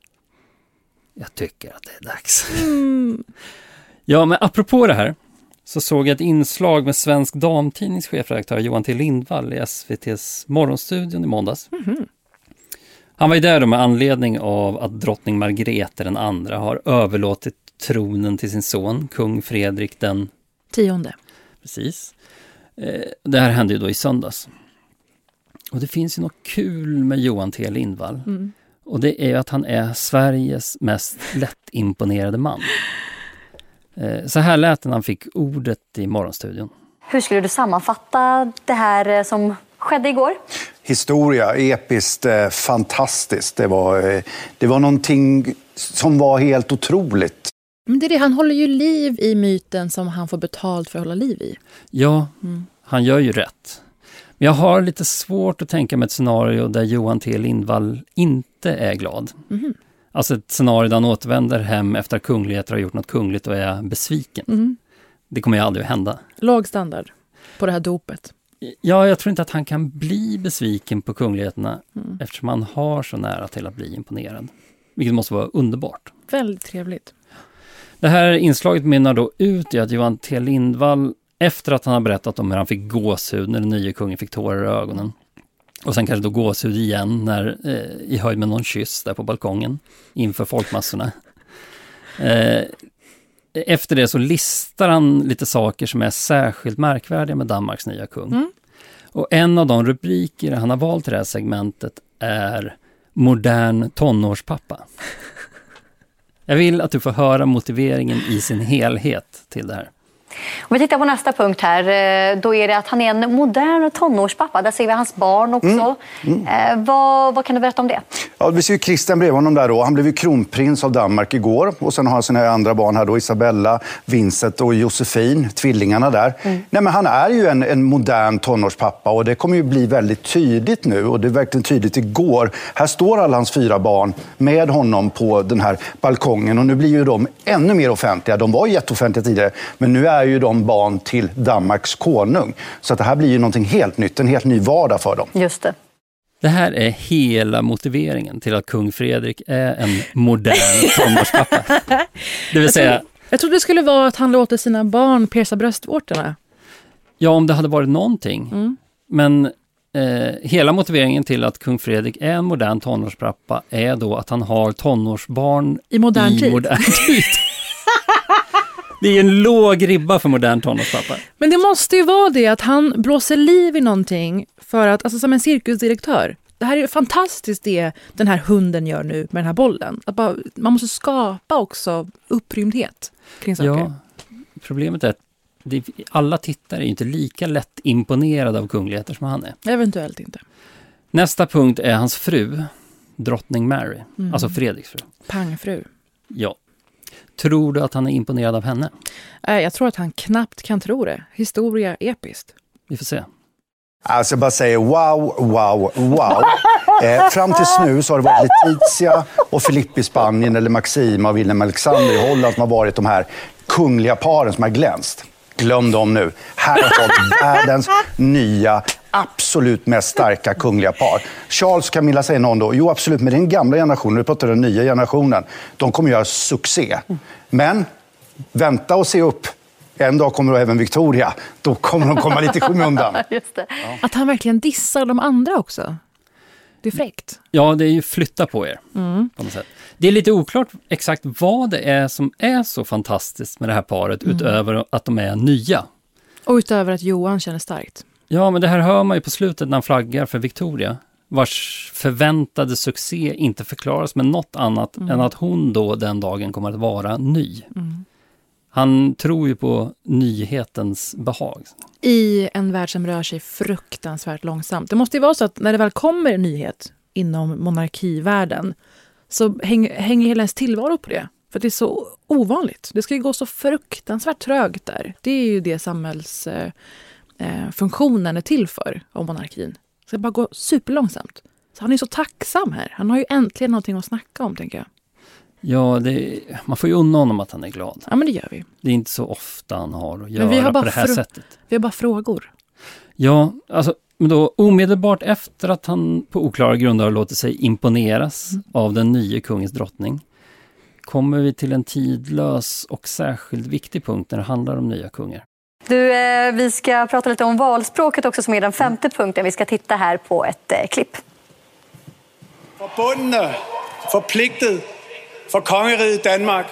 Speaker 2: jag tycker att det är dags.
Speaker 1: Mm.
Speaker 2: Ja, men apropå det här så såg jag ett inslag med Svensk Damtidnings chefredaktör Johan T. Lindvall i S V T:s morgonstudion i måndags.
Speaker 1: Mm-hmm.
Speaker 2: Han var ju där då med anledning av att drottning Margrethe den andra har överlåtit tronen till sin son, kung Fredrik den
Speaker 1: tionde.
Speaker 2: Precis. Eh, det här hände ju då i söndags. Och det finns ju något kul med Johan T. Lindvall.
Speaker 1: Mm.
Speaker 2: Och det är ju att han är Sveriges mest lättimponerade man. Eh, så här lät när han fick ordet i morgonstudion.
Speaker 11: Hur skulle du sammanfatta det här som skedde igår?
Speaker 12: Historia, episkt, eh, fantastiskt. Det var, eh, det var någonting som var helt otroligt.
Speaker 1: Men det är det, han håller ju liv i myten som han får betalt för att hålla liv i.
Speaker 2: Ja, mm. han gör ju rätt. Men jag har lite svårt att tänka mig ett scenario där Johan T. Lindvall inte är glad.
Speaker 1: Mm.
Speaker 2: Alltså ett scenario där han återvänder hem efter att kungligheter har gjort något kungligt och är besviken.
Speaker 1: Mm.
Speaker 2: Det kommer ju aldrig att hända.
Speaker 1: Låg standard på det här dopet.
Speaker 2: Ja, jag tror inte att han kan bli besviken på kungligheterna
Speaker 1: mm.
Speaker 2: eftersom han har så nära till att bli imponerad. Vilket måste vara underbart.
Speaker 1: Väldigt trevligt.
Speaker 2: Det här inslaget mynnar då ut i att Johan T. Lindvall, efter att han har berättat om hur han fick gåshud när den nya kungen fick tårar i ögonen, och sen kanske då gåshud igen när, eh, i höjd med någon kyss där på balkongen inför folkmassorna. Eh, efter det så listar han lite saker som är särskilt märkvärdiga med Danmarks nya kung.
Speaker 1: Mm.
Speaker 2: Och en av de rubriker han har valt till det här segmentet är modern tonårspappa. Jag vill att du får höra motiveringen i sin helhet till det här.
Speaker 11: Om vi tittar på nästa punkt här, då är det att han är en modern tonårspappa. Där ser vi hans barn också. Mm. Mm. Vad, vad kan du berätta om det?
Speaker 12: Ja, vi ser ju Christian bredvid honom där då. Han blev ju kronprins av Danmark igår. Och sen har han sina andra barn här då, Isabella, Vincent och Josefin, tvillingarna där. Mm. Nej, men han är ju en, en modern tonårspappa och det kommer ju bli väldigt tydligt nu. Och det är verkligen tydligt igår. Här står alla hans fyra barn med honom på den här balkongen. Och nu blir ju de ännu mer offentliga. De var jätteoffentliga tidigare, men nu är ju de barn till Danmarks konung. Så att det här blir ju någonting helt nytt, en helt ny vardag för dem.
Speaker 11: Just det.
Speaker 2: Det här är hela motiveringen till att kung Fredrik är en modern tonårspappa. Det vill säga...
Speaker 1: Jag, trodde, jag trodde det skulle vara att han låter sina barn pierca bröstvårtorna.
Speaker 2: Ja, om det hade varit någonting. Mm. Men eh, hela motiveringen till att kung Fredrik är en modern tonårspappa är då att han har tonårsbarn
Speaker 1: i modern
Speaker 2: i
Speaker 1: tid.
Speaker 2: Modern tid. Det är en låg ribba för modern tonårspappa.
Speaker 1: Men det måste ju vara det att han blåser liv i någonting för att, alltså som en cirkusdirektör. Det här är ju fantastiskt det den här hunden gör nu med den här bollen. Att bara, man måste skapa också upprymdhet kring saker.
Speaker 2: Ja, problemet är att det, alla tittare är inte lika lätt imponerade av kungligheter som han är.
Speaker 1: Eventuellt inte.
Speaker 2: Nästa punkt är hans fru, drottning Mary. Mm. Alltså Fredriks fru.
Speaker 1: Pangfru.
Speaker 2: Ja. Tror du att han är imponerad av henne?
Speaker 1: Nej, jag tror att han knappt kan tro det. Historia episkt.
Speaker 2: Vi får se.
Speaker 12: Alltså jag bara säger wow, wow, wow. Eh, fram tills nu så har det varit Letizia och Filippa i Spanien eller Maxima och Willem Alexander i Holland som har varit de här kungliga paren som har glänst. Glöm dem nu. Här har vi världens nya, absolut mest starka kungliga par. Charles och Camilla säger någon då, jo absolut, men den gamla generationen, nu pratar den nya generationen, de kommer göra succé. Men vänta och se upp. En dag kommer då även Victoria. Då kommer de komma lite i skymundan.
Speaker 11: Just det.
Speaker 1: Ja. Att han verkligen dissar de andra också. Det är fräckt.
Speaker 2: Ja, det är ju flytta på er. Mm. På något sätt. Det är lite oklart exakt vad det är som är så fantastiskt med det här paret mm. utöver att de är nya.
Speaker 1: Och utöver att Johan känner starkt.
Speaker 2: Ja, men det här hör man ju på slutet när han flaggar för Victoria. Vars förväntade succé inte förklaras med något annat mm. än att hon då den dagen kommer att vara ny. Mm. Han tror ju på nyhetens behag.
Speaker 1: I en värld som rör sig fruktansvärt långsamt. Det måste ju vara så att när det väl kommer en nyhet inom monarkivärlden så hänger, hänger hela ens tillvaro på det. För det är så ovanligt. Det ska ju gå så fruktansvärt trögt där. Det är ju det samhällsfunktionen eh, är till för av monarkin. Det ska bara gå superlångsamt. Så han är så tacksam här. Han har ju äntligen någonting att snacka om, tänker jag.
Speaker 2: Ja, det, man får ju unna honom att han är glad.
Speaker 1: Ja, men det gör vi.
Speaker 2: Det är inte så ofta han har att göra vi har bara på det här fr- sättet.
Speaker 1: Vi har bara frågor.
Speaker 2: Ja, alltså, men då omedelbart efter att han på oklara grunder har låtit sig imponeras mm. av den nya kungens drottning kommer vi till en tidlös och särskilt viktig punkt när det handlar om nya kungar.
Speaker 11: Du, eh, vi ska prata lite om valspråket också som är den femte punkten. Vi ska titta här på ett eh, klipp.
Speaker 13: Förbundne, förpliktet för kongeriget Danmark.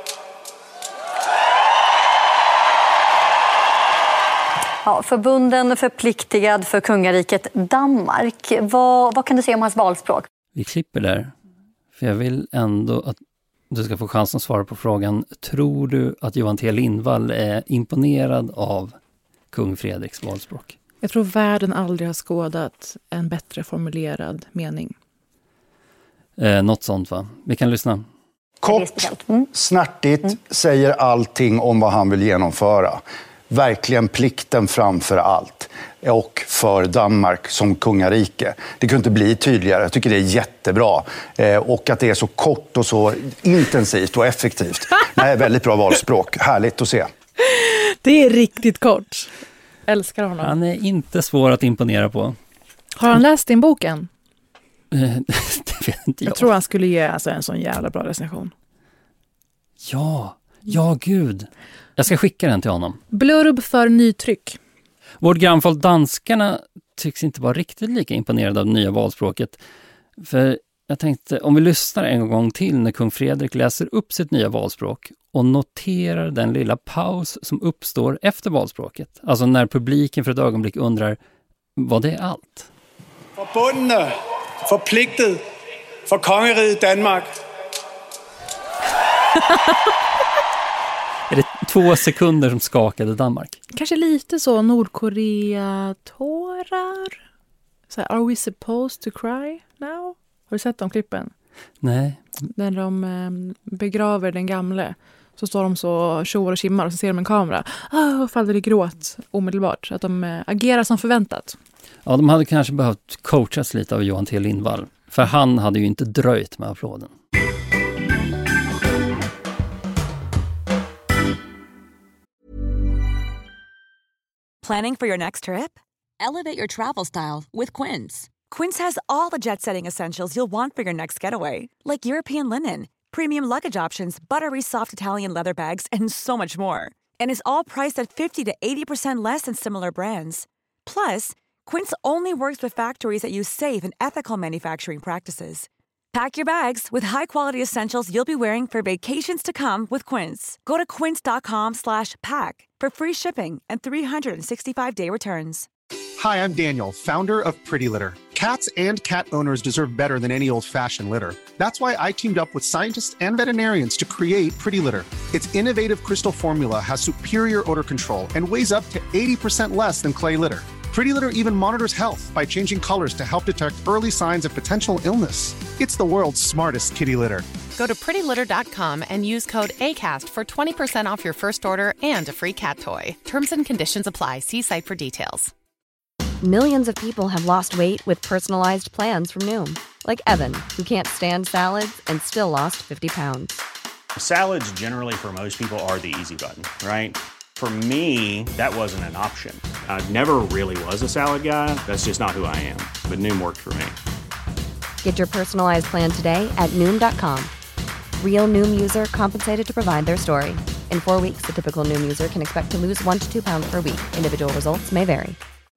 Speaker 11: Ja, förbunden förpliktigad för kungariket Danmark. Vad, vad kan du säga om hans valspråk?
Speaker 2: Vi klipper där. För jag vill ändå att du ska få chansen att svara på frågan. Tror du att Johan T. Lindvall är imponerad av kung Fredriks valspråk?
Speaker 1: Jag tror världen aldrig har skådat en bättre formulerad mening.
Speaker 2: Eh, något sånt, va? Vi kan lyssna.
Speaker 12: Kort, snärtigt, mm. säger allting om vad han vill genomföra. Verkligen plikten framför allt. Och för Danmark som kungarike. Det kunde inte bli tydligare. Jag tycker det är jättebra. Eh, och att det är så kort och så intensivt och effektivt. Nej, väldigt bra valspråk. Härligt att se.
Speaker 1: Det är riktigt kort. Älskar honom.
Speaker 2: Han är inte svår att imponera på.
Speaker 1: Har han läst din boken?
Speaker 2: Det vet inte jag.
Speaker 1: Jag tror han skulle ge alltså, en sån jävla bra recension.
Speaker 2: Ja, ja gud. Jag ska skicka den till honom.
Speaker 1: Blurb för nytryck.
Speaker 2: Vårt grannfolk danskarna tycks inte vara riktigt lika imponerade av det nya valspråket. För jag tänkte, om vi lyssnar en gång till när kung Fredrik läser upp sitt nya valspråk och noterar den lilla paus som uppstår efter valspråket. Alltså när publiken för ett ögonblick undrar, vad det är allt?
Speaker 13: Förbundne, förpliktet för kongeriget Danmark.
Speaker 2: Är det två sekunder som skakade Danmark?
Speaker 1: Kanske lite så Nordkorea-tårar. Så här, are we supposed to cry now? Har du sett de klippen?
Speaker 2: Nej.
Speaker 1: När de eh, begraver den gamle så står de så tjoar och kimmar och så ser de en kamera. Ah, och faller i gråt omedelbart. Så att de eh, agerar som förväntat.
Speaker 2: Ja, de hade kanske behövt coachas lite av Johan T. Lindvall. För han hade ju inte dröjt med applåden.
Speaker 6: Planning for your next trip?
Speaker 14: Elevate your travel style with Quince.
Speaker 6: Quince has all the jet-setting essentials you'll want for your next getaway, like European linen, premium luggage options, buttery soft Italian leather bags, and so much more. And is all priced at fifty to eighty percent less than similar brands. Plus, Quince only works with factories that use safe and ethical manufacturing practices. Pack your bags with high-quality essentials you'll be wearing for vacations to come with Quince. Go to quince.com slash pack for free shipping and three sixty-five day returns.
Speaker 7: Hi, I'm Daniel, founder of Pretty Litter. Cats and cat owners deserve better than any old-fashioned litter. That's why I teamed up with scientists and veterinarians to create Pretty Litter. Its innovative crystal formula has superior odor control and weighs up to eighty percent less than clay litter. Pretty Litter even monitors health by changing colors to help detect early signs of potential illness. It's the world's smartest kitty litter.
Speaker 8: Go to pretty litter dot com and use code ACAST for twenty percent off your first order and a free cat toy. Terms and conditions apply. See site for details.
Speaker 5: Millions of people have lost weight with personalized plans from Noom. Like Evan, who can't stand salads and still lost fifty pounds.
Speaker 4: Salads generally for most people are the easy button, right? For me, that wasn't an option. I never really was a salad guy. That's just not who I am. But Noom worked for me.
Speaker 5: Get your personalized plan today at Noom dot com. Real Noom user compensated to provide their story. In four weeks, the typical Noom user can expect to lose one to two pounds per week. Individual results may vary.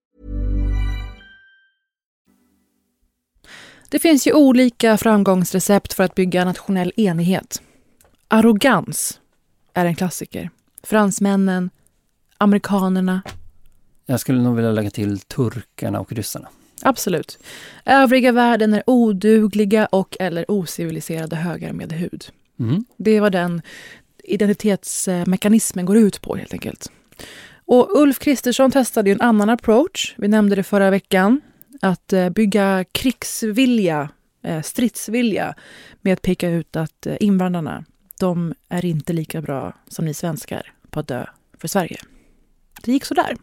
Speaker 1: Det finns ju olika framgångsrecept för att bygga nationell enighet. Arrogans är en klassiker. Fransmännen, amerikanerna.
Speaker 2: Jag skulle nog vilja lägga till turkarna och ryssarna.
Speaker 1: Absolut. Övriga världen är odugliga och eller ociviliserade högar med hud.
Speaker 2: Mm.
Speaker 1: Det var den identitetsmekanismen går ut på helt enkelt. Och Ulf Kristersson testade ju en annan approach. Vi nämnde det förra veckan. Att bygga krigsvilja, stridsvilja med att peka ut att invandrarna, de är inte lika bra som ni svenskar på att dö för Sverige. Det gick så där.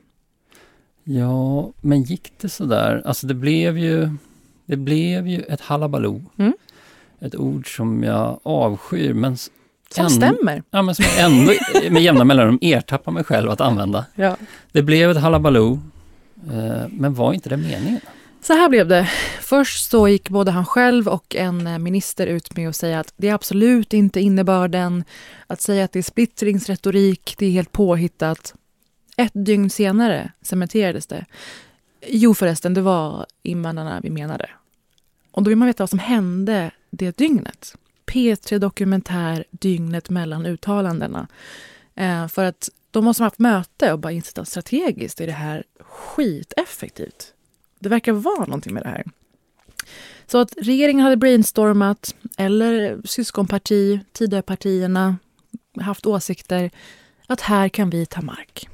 Speaker 2: Ja, men gick det så där? Alltså det blev ju, det blev ju ett halabaloo.
Speaker 1: Mm.
Speaker 2: Ett ord som jag avskyr, men
Speaker 1: som
Speaker 2: ändå,
Speaker 1: stämmer.
Speaker 2: Ja, men som jag ändå med jämna mellanrum ertappar mig själv att använda.
Speaker 1: Ja.
Speaker 2: Det blev ett halabaloo, men var inte det meningen?
Speaker 1: Så här blev det. Först så gick både han själv och en minister ut med att säga att det är absolut inte innebörden. Att säga att det är splittringsretorik, det är helt påhittat. Ett dygn senare cementerades det. Jo förresten, det var invandrarna vi menade. Och då vill man veta vad som hände det dygnet. P tre Dokumentär, dygnet mellan uttalandena. Eh, för att de måste ha haft möte och bara insett att strategiskt är det här skiteffektivt. Det verkar vara någonting med det här. Så att regeringen hade brainstormat, eller syskonparti, Tidöpartierna haft åsikter att här kan vi ta mark.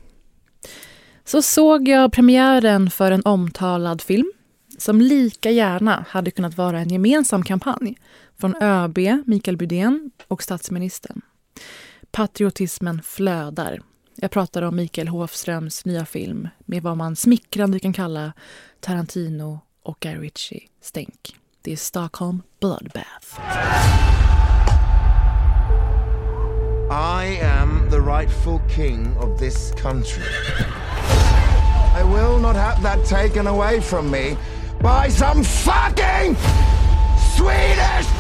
Speaker 1: Så såg jag premiären för en omtalad film som lika gärna hade kunnat vara en gemensam kampanj från ÖB, Mikael Bydén och statsministern. Patriotismen flödar. Jag pratar om Mikael Håfströms nya film med vad man smickrande kan kalla Tarantino och Guy Ritchie stänk. Det är Stockholm Bloodbath.
Speaker 15: I am the rightful king of this country. I will not have that taken away from me by some fucking Swedish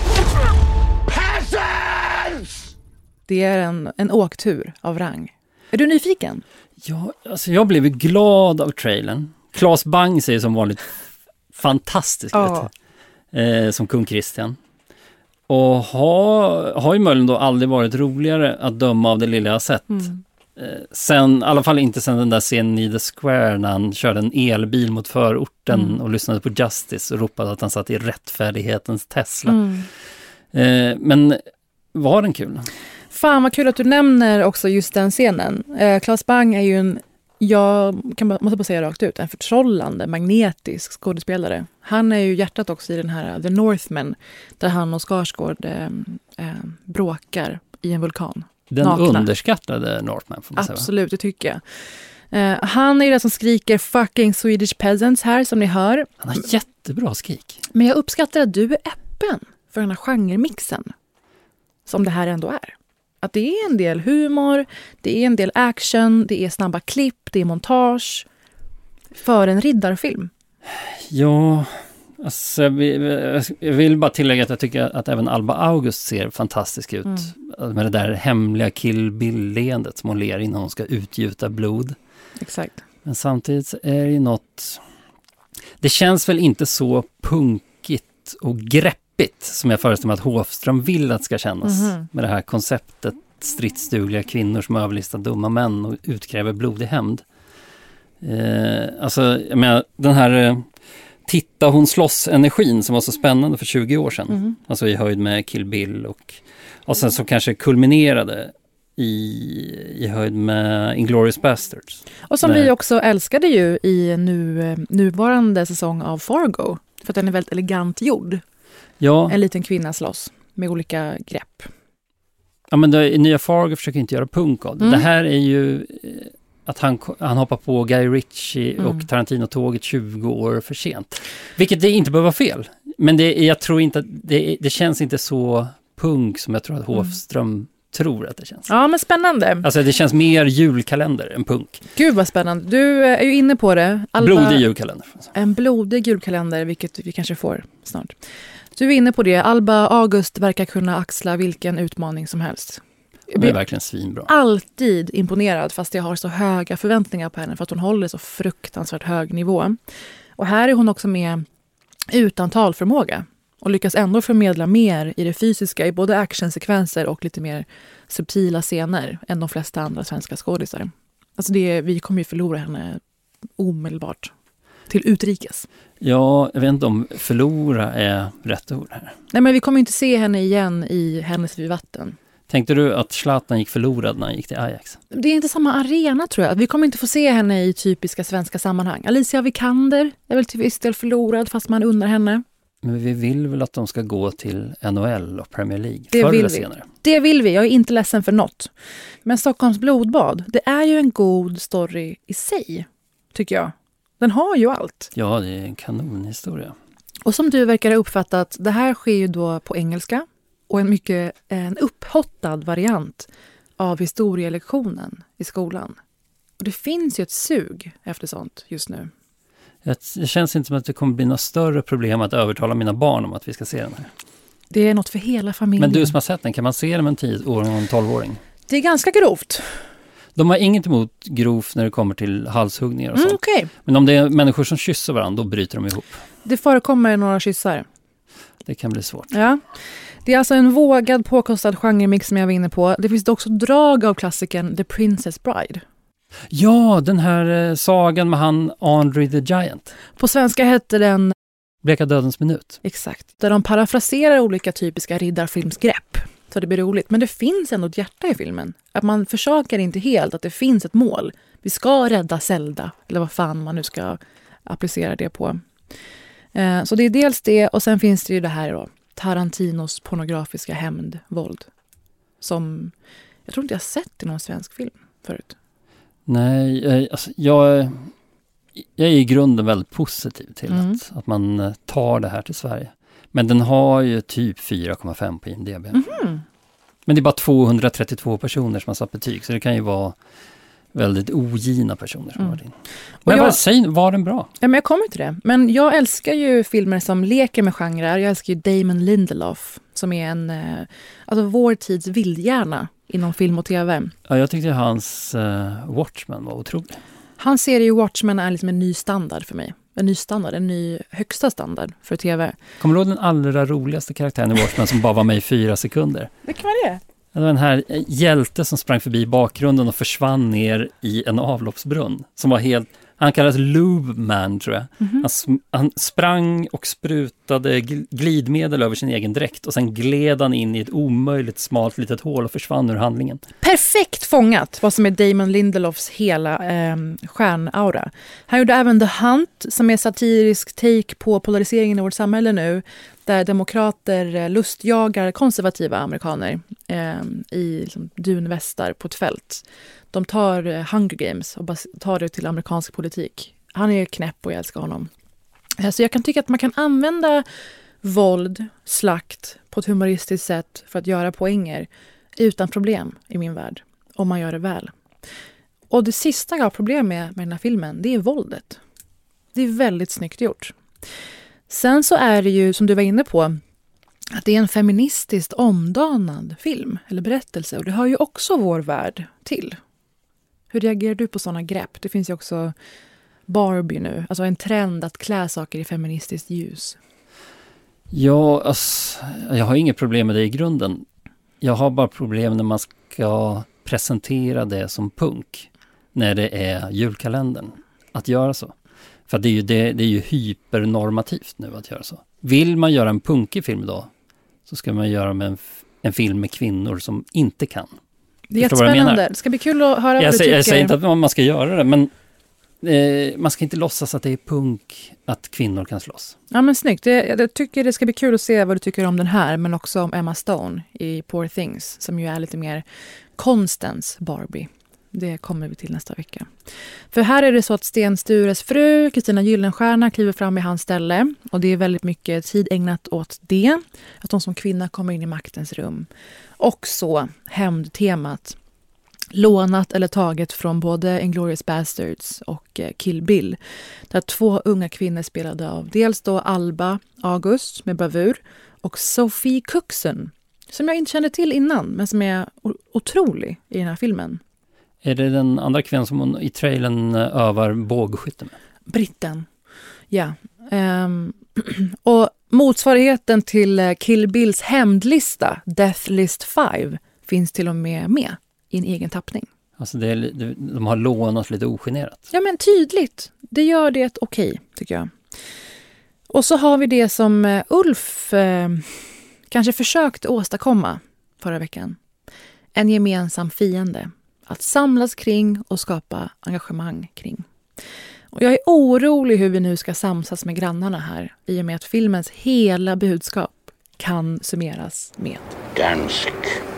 Speaker 15: peasants!
Speaker 1: Det är en, en åktur av rang. Är du nyfiken?
Speaker 2: Ja, alltså jag blev glad av trailern. Claes Bang säger som vanligt fantastiskt
Speaker 1: ja.
Speaker 2: eh, som kung Christian. Och har, har ju möjligen då aldrig varit roligare att döma av det lilla jag sett.
Speaker 1: Mm.
Speaker 2: Eh, sen, i alla fall inte sen den där scenen i The Square när han körde en elbil mot förorten mm. och lyssnade på Justice och ropade att han satt i rättfärdighetens Tesla.
Speaker 1: Mm.
Speaker 2: Eh, men var den kul?
Speaker 1: Fan vad kul att du nämner också just den scenen. Eh, Claes Bang är ju en, jag kan, måste bara säga rakt ut, en förtrollande, magnetisk skådespelare. Han är ju hjärtat också i den här The Northman, där han och Skarsgård eh, eh, bråkar i en vulkan.
Speaker 2: Den
Speaker 1: nakna.
Speaker 2: Underskattade Northman, får man säga.
Speaker 1: Absolut, det tycker jag. Uh, han är ju den som skriker fucking Swedish peasants här, som ni hör.
Speaker 2: Han har jättebra skrik.
Speaker 1: Men jag uppskattar att du är öppen för den här genremixen som det här ändå är. Att det är en del humor, det är en del action, det är snabba klipp, det är montage för en riddarfilm.
Speaker 2: Ja, alltså, jag vill bara tillägga att jag tycker att även Alba August ser fantastisk ut. Mm. Med det där hemliga Kill Bill-leendet som hon ler innan hon ska utgjuta blod.
Speaker 1: Exakt.
Speaker 2: Men samtidigt är det ju något... Det känns väl inte så punkigt och greppigt som jag föreställer mig att Hofström vill att ska kännas. Mm-hmm. Med det här konceptet stridsdugliga kvinnor som överlistar dumma män och utkräver blodig hämnd. Eh, alltså, jag menar, den här eh, titta hon slåss-energin som var så spännande för tjugo år sedan. Mm-hmm. Alltså i höjd med Kill Bill och, och sen så kanske kulminerade i, i höjd med Inglourious Basterds.
Speaker 1: Och som
Speaker 2: Nej.
Speaker 1: vi också älskade ju i nu, nuvarande säsong av Fargo. För att den är väldigt elegant gjord.
Speaker 2: Ja.
Speaker 1: En liten kvinna slåss med olika grepp.
Speaker 2: Ja, men det, i nya Fargo försöker inte göra punk av det. Mm. Det här är ju att han, han hoppar på Guy Ritchie mm. och Tarantino-tåget tjugo år för sent. Vilket det inte behöver vara fel. Men det, jag tror inte att det, det känns inte så punk som jag tror att Hofström mm. tror att det känns.
Speaker 1: Ja, men spännande.
Speaker 2: Alltså det känns mer julkalender än punk.
Speaker 1: Gud vad spännande. Du är ju inne på det. Alba,
Speaker 2: blodig julkalender.
Speaker 1: En blodig julkalender, vilket vi kanske får snart. Du är inne på det. Alba August verkar kunna axla vilken utmaning som helst.
Speaker 2: Jag blir verkligen svinbra.
Speaker 1: Alltid imponerad, fast jag har så höga förväntningar på henne för att hon håller så fruktansvärt hög nivå. Och här är hon också med utan talförmåga och lyckas ändå förmedla mer i det fysiska, i både actionsekvenser och lite mer subtila scener än de flesta andra svenska skådisar. Alltså det, vi kommer ju förlora henne omedelbart till utrikes.
Speaker 2: Ja, jag vet inte om förlora är rätt ord här.
Speaker 1: Nej, men vi kommer inte se henne igen i Hennes vid vatten.
Speaker 2: Tänkte du att Zlatan gick förlorad när han gick till Ajax?
Speaker 1: Det är inte samma arena, tror jag. Vi kommer inte få se henne i typiska svenska sammanhang. Alicia Vikander är väl till viss del förlorad, fast man undrar henne.
Speaker 2: Men vi vill väl att de ska gå till N H L och Premier League
Speaker 1: det
Speaker 2: förr
Speaker 1: vill
Speaker 2: eller
Speaker 1: vi.
Speaker 2: senare.
Speaker 1: Det vill vi. Jag är inte ledsen för något. Men Stockholms blodbad, det är ju en god story i sig, tycker jag. Den har ju allt.
Speaker 2: Ja, det är en kanonhistoria.
Speaker 1: Och som du verkar ha uppfattat, det här sker ju då på engelska. Och en mycket en upphottad variant av historielektionen i skolan. Och det finns ju ett sug efter sånt just nu.
Speaker 2: Det känns inte som att det kommer bli något större problem att övertala mina barn om att vi ska se den här.
Speaker 1: Det är något för hela familjen.
Speaker 2: Men du som har sett den, kan man se den med en tio-åring och en tolv-åring?
Speaker 1: Det är ganska grovt.
Speaker 2: De har inget emot grovt när det kommer till halshuggningar och sånt.
Speaker 1: Mm, okay.
Speaker 2: Men om det är människor som kysser varandra, då bryter de ihop.
Speaker 1: Det förekommer några kyssar.
Speaker 2: Det kan bli svårt.
Speaker 1: Ja. Det är alltså en vågad, påkostad genremix som jag var inne på. Det finns också drag av klassikern The Princess Bride.
Speaker 2: Ja, den här eh, sagan med han Andre the Giant.
Speaker 1: På svenska hette den
Speaker 2: Bleka dödens minut.
Speaker 1: Exakt. Där de parafraserar olika typiska riddarfilmsgrepp. Så det blir roligt. Men det finns ändå ett hjärta i filmen. Att man försakar inte helt att det finns ett mål. Vi ska rädda Zelda. Eller vad fan man nu ska applicera det på. Eh, så det är dels det. Och sen finns det ju det här då. Tarantinos pornografiska hämndvåld. Som jag tror inte jag sett i någon svensk film förut.
Speaker 2: Nej, jag, alltså, jag, jag är i grunden väldigt positiv till mm. att, att man tar det här till Sverige. Men den har ju typ fyra komma fem på I M D B.
Speaker 1: Mm-hmm.
Speaker 2: Men det är bara tvåhundratrettiotvå personer som har satt betyg. Så det kan ju vara väldigt ogina personer som mm. har varit in. Men
Speaker 1: jag,
Speaker 2: vad säger, var den bra?
Speaker 1: Ja, men jag kommer till det. Men jag älskar ju filmer som leker med genrer. Jag älskar ju Damon Lindelof som är en, alltså vår tids vildhjärna inom film och tv.
Speaker 2: Ja, jag tyckte hans uh, Watchmen var otrolig.
Speaker 1: Hans serie Watchmen är liksom en ny standard för mig. En ny standard, en ny högsta standard för tv.
Speaker 2: Kommer du ihåg den allra roligaste karaktären i Watchmen som bara var med i fyra sekunder?
Speaker 1: Vilken var det?
Speaker 2: Det var den här hjälte som sprang förbi bakgrunden och försvann ner i en avloppsbrunn. Som var helt Han kallas Lube Man, tror jag.
Speaker 1: Mhm.
Speaker 2: Han, sm- han sprang och sprutade gl- glidmedel över sin egen dräkt och sen gled han in i ett omöjligt smalt litet hål och försvann ur handlingen.
Speaker 1: Perfekt fångat vad som är Damon Lindelofs hela eh, stjärnaura. Han gjorde även The Hunt, som är satirisk take på polariseringen i vårt samhälle nu, där demokrater eh, lustjagar konservativa amerikaner eh, i liksom, dunvästar på ett fält. De tar eh, Hunger Games och bas- tar det till amerikansk politik. Han är knäpp och jag älskar honom. Eh, så jag kan tycka att man kan använda våld, slakt på ett humoristiskt sätt för att göra poänger utan problem i min värld, om man gör det väl. Och det sista jag har problem med med den här filmen, det är våldet. Det är väldigt snyggt gjort. Sen så är det ju, som du var inne på, att det är en feministiskt omdanad film eller berättelse. Och det hör ju också vår värld till. Hur reagerar du på sådana grepp? Det finns ju också Barbie nu. Alltså en trend att klä saker i feministiskt ljus.
Speaker 2: Ja, alltså, jag har inget problem med det i grunden. Jag har bara problem när man ska presentera det som punk. När det är julkalendern. Att göra så. För det är ju, det, det är ju hypernormativt nu att göra så. Vill man göra en punkig film då, så ska man göra med en, en film med kvinnor som inte kan.
Speaker 1: Det är jättespännande. Det ska bli kul att höra vad
Speaker 2: jag
Speaker 1: du
Speaker 2: säger,
Speaker 1: tycker.
Speaker 2: Jag säger inte att man ska göra det, men eh, man ska inte låtsas att det är punk att kvinnor kan slåss.
Speaker 1: Ja, men snyggt. Det, jag tycker det ska bli kul att se vad du tycker om den här, men också om Emma Stone i Poor Things, som ju är lite mer konstens Barbie. Det kommer vi till nästa vecka. För här är det så att Sten Stures fru, Kristina Gyllenstierna, kliver fram i hans ställe. Och det är väldigt mycket tid ägnat åt det. Att de som kvinna kommer in i maktens rum. Och så hämndtemat. Lånat eller taget från både Inglourious Basterds och Kill Bill. Där två unga kvinnor spelade av dels då Alba August med bravur och Sophie Cookson, som jag inte kände till innan men som är otrolig i den här filmen.
Speaker 2: Är det den andra kvinnan som hon i trailern övar bågskytte med?
Speaker 1: Britten, ja. Um, och motsvarigheten till Kill Bills hämndlista, Death List fem, finns till och med med i en egen tappning.
Speaker 2: Alltså det är, de har lånat lite ogenerat.
Speaker 1: Ja, men tydligt. Det gör det okej, okay, tycker jag. Och så har vi det som Ulf eh, kanske försökte åstadkomma förra veckan. En gemensam fiende. Att samlas kring och skapa engagemang kring. Och jag är orolig hur vi nu ska samsas med grannarna här, i och med att filmens hela budskap kan summeras med
Speaker 16: dansk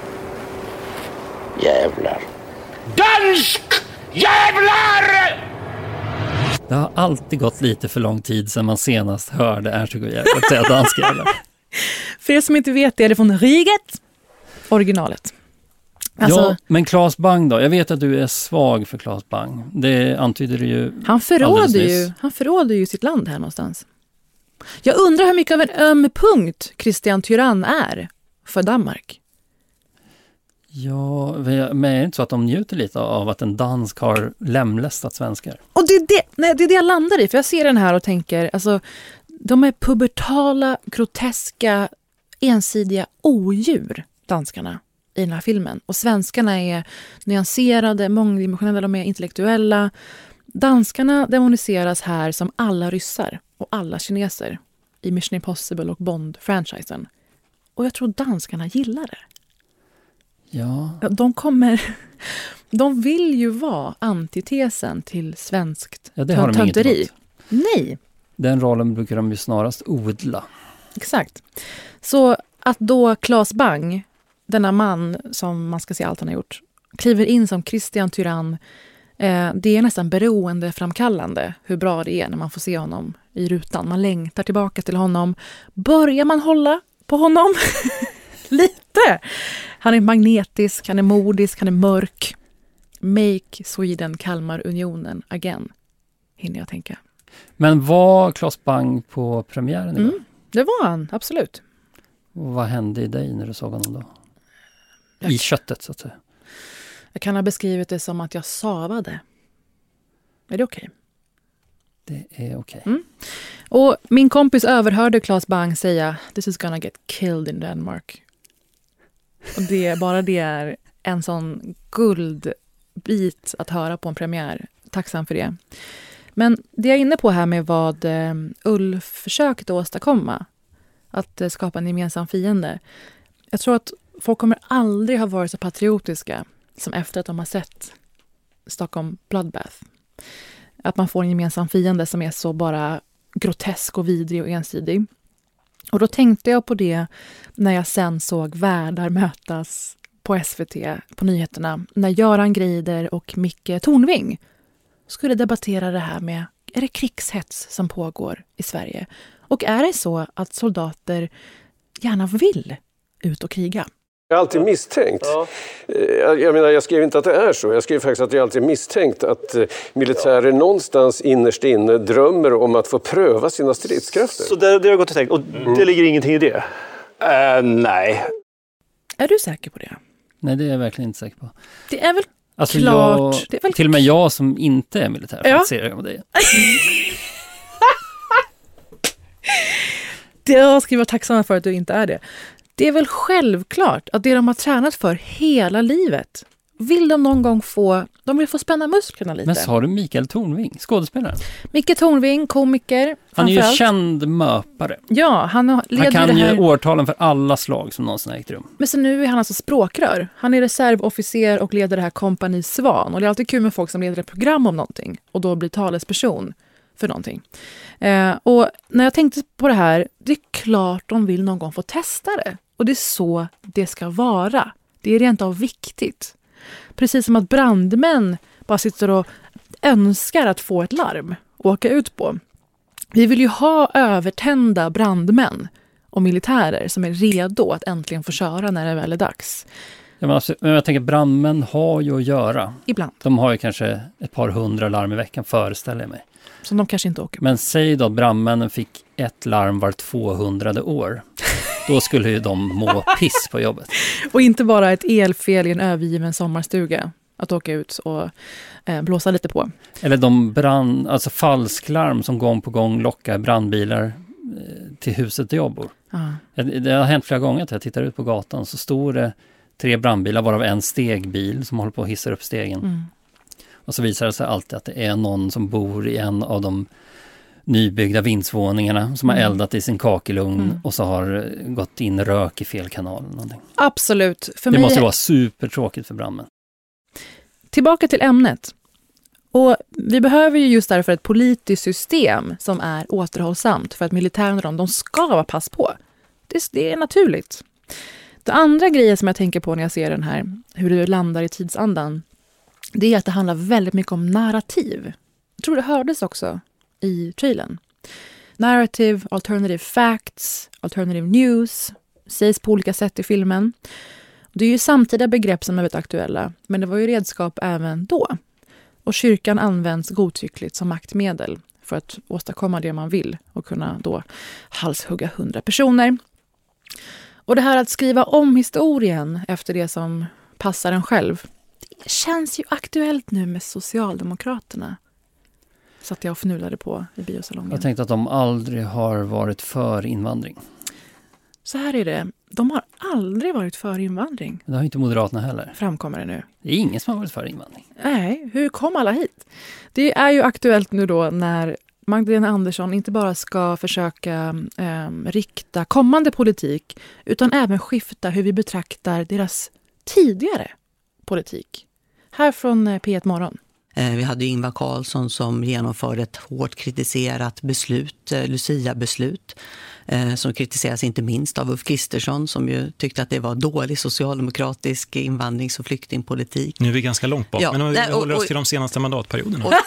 Speaker 16: jävlar. Dansk jävlar!
Speaker 2: Det har alltid gått lite för lång tid sedan man senast hörde Ernst Hugo Jävlar säga dansk jävlar.
Speaker 1: För er som inte vet det är det från Riget, originalet. Alltså,
Speaker 2: ja, men Claes Bang då? Jag vet att du är svag för Claes Bang. Det antyder du ju.
Speaker 1: Han förråder ju, han förråder ju sitt land här någonstans. Jag undrar hur mycket av en öm punkt Christian Tyrann är för Danmark.
Speaker 2: Ja, men är det inte så att de njuter lite av att en dansk har lemlästat svenskar?
Speaker 1: Och det är det, nej, det är det jag landar i, för jag ser den här och tänker, alltså, de är pubertala, groteska, ensidiga odjur, danskarna, i den här filmen. Och svenskarna är nyanserade, mångdimensionella, de är intellektuella. Danskarna demoniseras här som alla ryssar och alla kineser i Mission Impossible och Bond-franchisen. Och jag tror danskarna gillar det.
Speaker 2: Ja.
Speaker 1: De kommer... De vill ju vara antitesen till svenskt
Speaker 2: ja, det har de
Speaker 1: tönteri.
Speaker 2: inget
Speaker 1: Nej.
Speaker 2: Den rollen brukar de ju snarast odla.
Speaker 1: Exakt. Så att då Claes Bang, denna man som man ska se allt han har gjort, kliver in som Christian Tyrann, eh, det är nästan beroendeframkallande hur bra det är när man får se honom i rutan. Man längtar tillbaka till honom. Börjar man hålla på honom? Lite. Han är magnetisk, han är modisk, han är mörk. Make Sweden Kalmarunionen again, hinner jag tänka.
Speaker 2: Men var Claes Bang på premiären idag?
Speaker 1: Mm, det var han, absolut.
Speaker 2: Och vad hände i dig när du såg honom då? I jag, köttet så att säga.
Speaker 1: Jag kan ha beskrivit det som att jag savade. Är det okej?
Speaker 2: Okay? Det är okej.
Speaker 1: Okay. Mm. Och min kompis överhörde Claes Bang säga "This is gonna get killed in Denmark". Och det, bara det är en sån guldbit att höra på en premiär. Tacksam för det. Men det jag är inne på här med vad eh, Ulf försökte åstadkomma, att eh, skapa en gemensam fiende. Jag tror att folk kommer aldrig ha varit så patriotiska som efter att de har sett Stockholm Bloodbath. Att man får en gemensam fiende som är så bara grotesk och vidrig och ensidig. Och då tänkte jag på det när jag sen såg Värdar mötas på S V T på nyheterna. När Göran Greider och Micke Tornving skulle debattera det här med, är det krigshets som pågår i Sverige? Och är det så att soldater gärna vill ut och kriga?
Speaker 17: Jag har alltid misstänkt. Ja. Jag, jag menar, jag skrev inte att det är så. Jag skrev faktiskt att jag alltid misstänkt att militärer ja. någonstans innerst inne drömmer om att få pröva sina stridskrafter.
Speaker 18: Så det, det har gått och tänkt. Och mm. det ligger ingenting i det? Uh, nej.
Speaker 1: Är du säker på det?
Speaker 2: Nej, det är jag verkligen inte säker på.
Speaker 1: Det är väl
Speaker 2: alltså
Speaker 1: klart.
Speaker 2: Jag,
Speaker 1: det är väl...
Speaker 2: Till och med jag som inte är militär
Speaker 1: ja.
Speaker 2: ser jag med det.
Speaker 1: Det jag ska vara tacksam för att du inte är det. Det är väl självklart att det de har tränat för hela livet vill de någon gång få, de vill få spänna musklerna lite.
Speaker 2: Men sa du Mikael Tornving, skådespelaren?
Speaker 1: Micke Tornving, komiker.
Speaker 2: Han är ju känd möpare.
Speaker 1: Ja, han har
Speaker 2: Han kan
Speaker 1: det här...
Speaker 2: ju årtalen för alla slag som någonsin har ägt rum.
Speaker 1: Men så nu är han alltså språkrör. Han är reservofficer och leder det här kompani Svan. Och det är alltid kul med folk som leder ett program om någonting och då blir talesperson för någonting. Eh, och när jag tänkte på det här, det är klart de vill någon gång få testa det. Och det är så det ska vara. Det är rent av viktigt. Precis som att brandmän bara sitter och önskar att få ett larm och åka ut på. Vi vill ju ha övertända brandmän och militärer som är redo att äntligen få köra när det väl är dags.
Speaker 2: Ja, men, alltså, men jag tänker brandmän har ju att göra.
Speaker 1: Ibland.
Speaker 2: De har ju kanske ett par hundra larm i veckan, föreställer jag mig.
Speaker 1: Som de kanske inte åker på.
Speaker 2: Men säg då att brandmännen fick ett larm var tvåhundrade år. Då skulle ju de må piss på jobbet.
Speaker 1: Och inte bara ett elfel i en övergiven sommarstuga att åka ut och eh, blåsa lite på.
Speaker 2: Eller de brand, alltså falsklarm som gång på gång lockar brandbilar eh, till huset där jag bor. Ah. Det har hänt flera gånger att jag tittar ut på gatan så står det tre brandbilar varav en stegbil som håller på att hissa upp stegen. Mm. Och så visar det sig alltid att det är någon som bor i en av de nybyggda vindsvåningarna som har eldat i sin kakelugn mm. och så har gått in rök i fel kanal. Eller någonting.
Speaker 1: Absolut. För
Speaker 2: det
Speaker 1: mig...
Speaker 2: måste vara supertråkigt för brandmän.
Speaker 1: Tillbaka till ämnet. Och vi behöver ju just därför ett politiskt system som är återhållsamt för att militären och de, de ska vara pass på. Det, det är naturligt. Det andra grejen som jag tänker på när jag ser den här, hur det landar i tidsandan, det är att det handlar väldigt mycket om narrativ. Jag tror det hördes också i trailern. Narrative, alternative facts, alternative news sägs på olika sätt i filmen. Det är ju samtida begrepp som är väldigt aktuella, men det var ju redskap även då. Och kyrkan används godtyckligt som maktmedel för att åstadkomma det man vill och kunna då halshugga hundra personer. Och det här att skriva om historien efter det som passar en själv, det känns ju aktuellt nu med Socialdemokraterna. Så att jag fnulade på i biosalongen.
Speaker 2: Jag tänkte att de aldrig har varit för invandring.
Speaker 1: Så här är det. De har aldrig varit för invandring.
Speaker 2: Det har inte Moderaterna heller.
Speaker 1: Framkommer det nu.
Speaker 2: Det är ingen som har varit för invandring.
Speaker 1: Nej, hur kom alla hit? Det är ju aktuellt nu då när Magdalena Andersson inte bara ska försöka eh, rikta kommande politik utan även skifta hur vi betraktar deras tidigare politik. Här från P ett Morgon.
Speaker 19: Vi hade Ingvar Carlsson som genomförde ett hårt kritiserat beslut, Lucia-beslut, som kritiseras inte minst av Ulf Kristersson som ju tyckte att det var dålig socialdemokratisk invandrings- och flyktingpolitik.
Speaker 20: Nu är vi ganska långt bort, ja, men om vi
Speaker 19: och,
Speaker 20: håller oss
Speaker 19: och,
Speaker 20: till de senaste mandatperioderna.
Speaker 19: Och,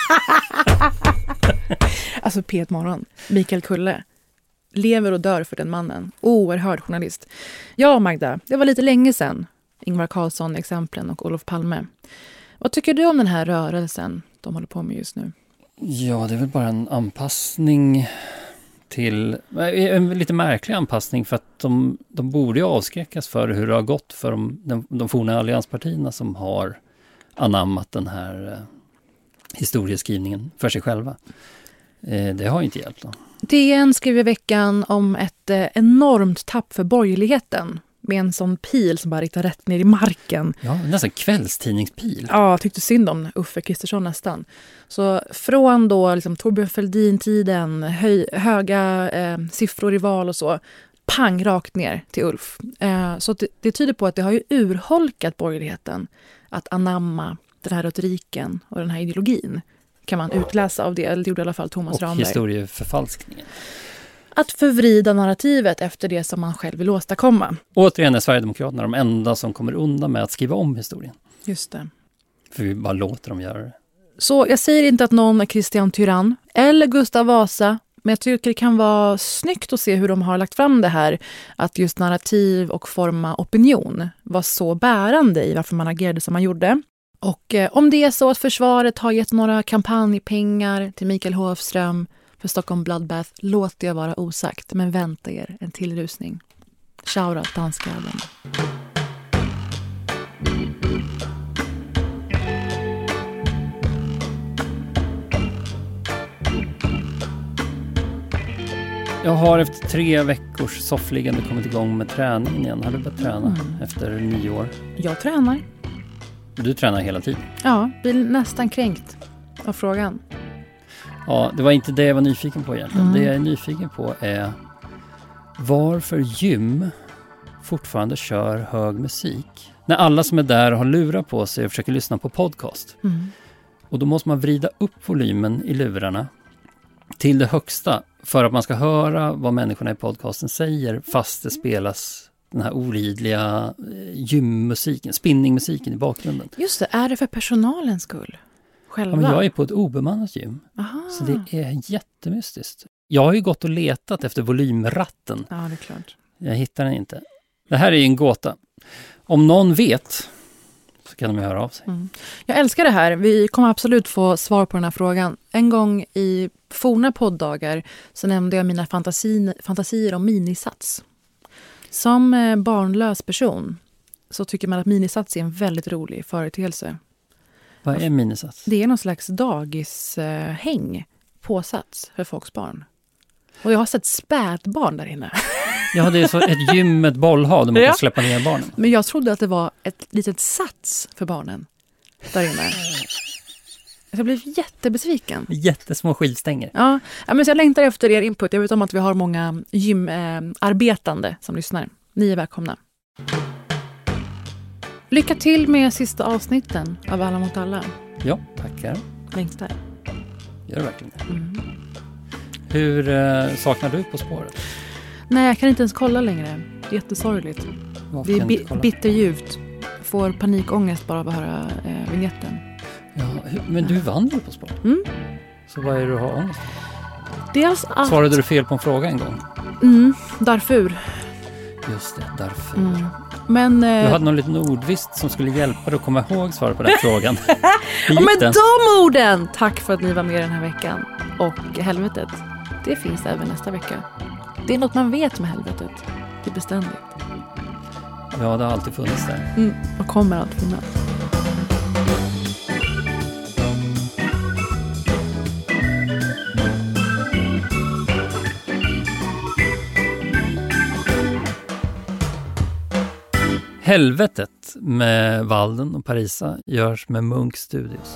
Speaker 1: alltså P ett Morgon, Mikael Kulle, lever och dör för den mannen. Oerhörd journalist. Ja, Magda, det var lite länge sedan. Ingvar Carlsson, exemplen och Olof Palme. Vad tycker du om den här rörelsen de håller på med just nu?
Speaker 2: Ja, det är väl bara en anpassning till... En lite märklig anpassning för att de, de borde ju avskräckas för hur det har gått för de, de, de forna allianspartierna som har anammat den här eh, historieskrivningen för sig själva. Eh, det har ju inte hjälpt då.
Speaker 1: D N skrev i veckan om ett eh, enormt tapp för borgerligheten med en sån pil som bara riktar rätt ner i marken.
Speaker 2: Ja, nästan kvällstidningspil.
Speaker 1: Ja, tyckte synd om Uffe Kristersson nästan. Så från då liksom Torbjörn Fälldin-tiden, höj, höga eh, siffror i val och så, pang rakt ner till Ulf. Eh, så det, det tyder på att det har ju urholkat borgerligheten att anamma den här retoriken och den här ideologin. Kan man utläsa av det, eller det gjorde i alla fall Thomas
Speaker 2: och
Speaker 1: Ramberg.
Speaker 2: Och historieförfalskningen.
Speaker 1: Att förvrida narrativet efter det som man själv vill åstadkomma.
Speaker 2: Återigen är Sverigedemokraterna de enda som kommer undan med att skriva om historien.
Speaker 1: Just det.
Speaker 2: För vi bara låter dem göra det.
Speaker 1: Så jag säger inte att någon är Kristian Tyrann eller Gustav Vasa, men jag tycker det kan vara snyggt att se hur de har lagt fram det här. Att just narrativ och forma opinion var så bärande i varför man agerade som man gjorde. Och eh, om det är så att försvaret har gett några kampanjpengar till Mikael Hofström för Stockholm Bloodbath, låter jag vara osagt. Men vänta er en tillrusning. Shoutout danskarlen.
Speaker 2: Jag har efter tre veckors soffliggande kommit igång med träningen igen. Har du börjat träna mm. efter nio år?
Speaker 1: Jag tränar.
Speaker 2: Du tränar hela tiden?
Speaker 1: Ja, blir nästan kränkt av frågan.
Speaker 2: Ja, det var inte det jag var nyfiken på egentligen. Mm. Det jag är nyfiken på är varför gym fortfarande kör hög musik. När alla som är där har lurar på sig och försöker lyssna på podcast. Mm. Och då måste man vrida upp volymen i lurarna till det högsta för att man ska höra vad människorna i podcasten säger fast det spelas den här olidliga gymmusiken, spinningmusiken i bakgrunden.
Speaker 1: Just det, är det för personalens skull? Själva?
Speaker 2: Ja, men jag är på ett obemannat gym. Aha. Så det är jättemystiskt. Jag har ju gått och letat efter volymratten.
Speaker 1: Ja, det är klart.
Speaker 2: Jag hittar den inte. Det här är en gåta. Om någon vet så kan de höra av sig. Mm.
Speaker 1: Jag älskar det här. Vi kommer absolut få svar på den här frågan. En gång i forna podddagar så nämnde jag mina fantasi, fantasier om minisats. Som barnlös person så tycker man att minisats är en väldigt rolig företeelse.
Speaker 2: Vad är minisats?
Speaker 1: Det är någon slags dagishäng, påsats för folks barn. Och jag har sett spädbarn där inne.
Speaker 2: Ja, det är så ett gym med ett bollhav där man ja. kan släppa ner barnen.
Speaker 1: Men jag trodde att det var ett litet sats för barnen där inne. Jag blev jättebesviken.
Speaker 2: Jättesmå skivstänger.
Speaker 1: Ja, men så jag längtar efter er input. Jag vet om att vi har många gymarbetande eh, som lyssnar. Ni är välkomna. Lycka till med sista avsnitten av Alla mot alla.
Speaker 2: Ja, tackar.
Speaker 1: Längtar.
Speaker 2: Gör det verkligen. Mm. Hur eh, saknar du På spåret?
Speaker 1: Nej, jag kan inte ens kolla längre. Det är jättesorgligt.
Speaker 2: Varför
Speaker 1: det är bi- bitterljuvt. Får panikångest bara av att höra eh, vignetten.
Speaker 2: Ja, men du vann ju På spåret.
Speaker 1: Mm.
Speaker 2: Så vad är det du har ångest?
Speaker 1: Dels att...
Speaker 2: Svarade du fel på en fråga en gång?
Speaker 1: Mm, därför.
Speaker 2: Just det, därför.
Speaker 1: Mm. Men,
Speaker 2: du hade någon liten ordvist som skulle hjälpa dig att komma ihåg svaret på den frågan.
Speaker 1: Och med den? de orden, tack för att ni var med den här veckan. Och helvetet, det finns även nästa vecka. Det är något man vet med helvetet. Det är beständigt.
Speaker 2: Ja, det har alltid funnits där.
Speaker 1: Mm, och kommer alltid finnas.
Speaker 2: Helvetet med Walden och Parisa görs med Munk Studios.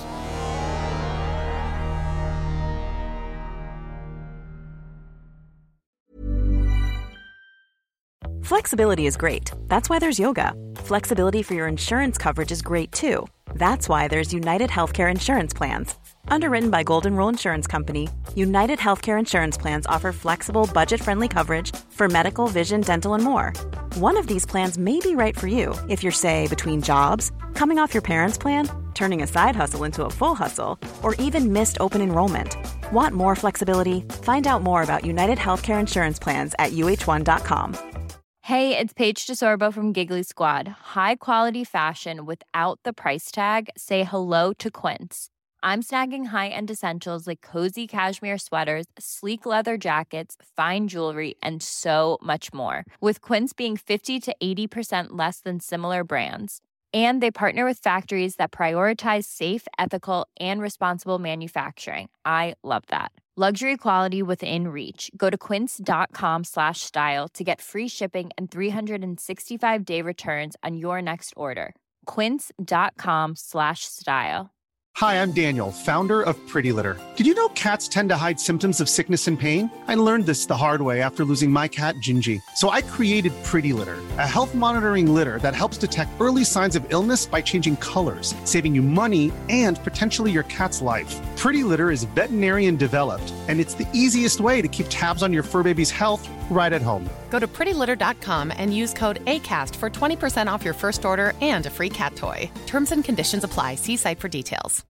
Speaker 14: Flexibility is great. That's why there's yoga. Flexibility for your insurance coverage is great too. That's why there's United Healthcare Insurance Plans. Underwritten by Golden Rule Insurance Company, United Healthcare Insurance Plans offer flexible, budget-friendly coverage for medical, vision, dental, and more. One of these plans may be right for you if you're, say, between jobs, coming off your parents' plan, turning a side hustle into a full hustle, or even missed open enrollment. Want more flexibility? Find out more about United Healthcare Insurance Plans at U H one dot com.
Speaker 21: Hey, it's Paige DeSorbo from Giggly Squad. High quality fashion without the price tag. Say hello to Quince. I'm snagging high-end essentials like cozy cashmere sweaters, sleek leather jackets, fine jewelry, and so much more. With Quince being fifty to eighty percent less than similar brands. And they partner with factories that prioritize safe, ethical, and responsible manufacturing. I love that. Luxury quality within reach. Go to quince.com slash style to get free shipping and three sixty-five day returns on your next order. Quince.com slash style.
Speaker 7: Hi, I'm Daniel, founder of Pretty Litter. Did you know cats tend to hide symptoms of sickness and pain? I learned this the hard way after losing my cat, Gingy. So I created Pretty Litter, a health monitoring litter that helps detect early signs of illness by changing colors, saving you money and potentially your cat's life. Pretty Litter is veterinarian developed, and it's the easiest way to keep tabs on your fur baby's health right at home.
Speaker 8: Go to pretty litter dot com and use code ACAST for twenty percent off your first order and a free cat toy. Terms and conditions apply. See site for details.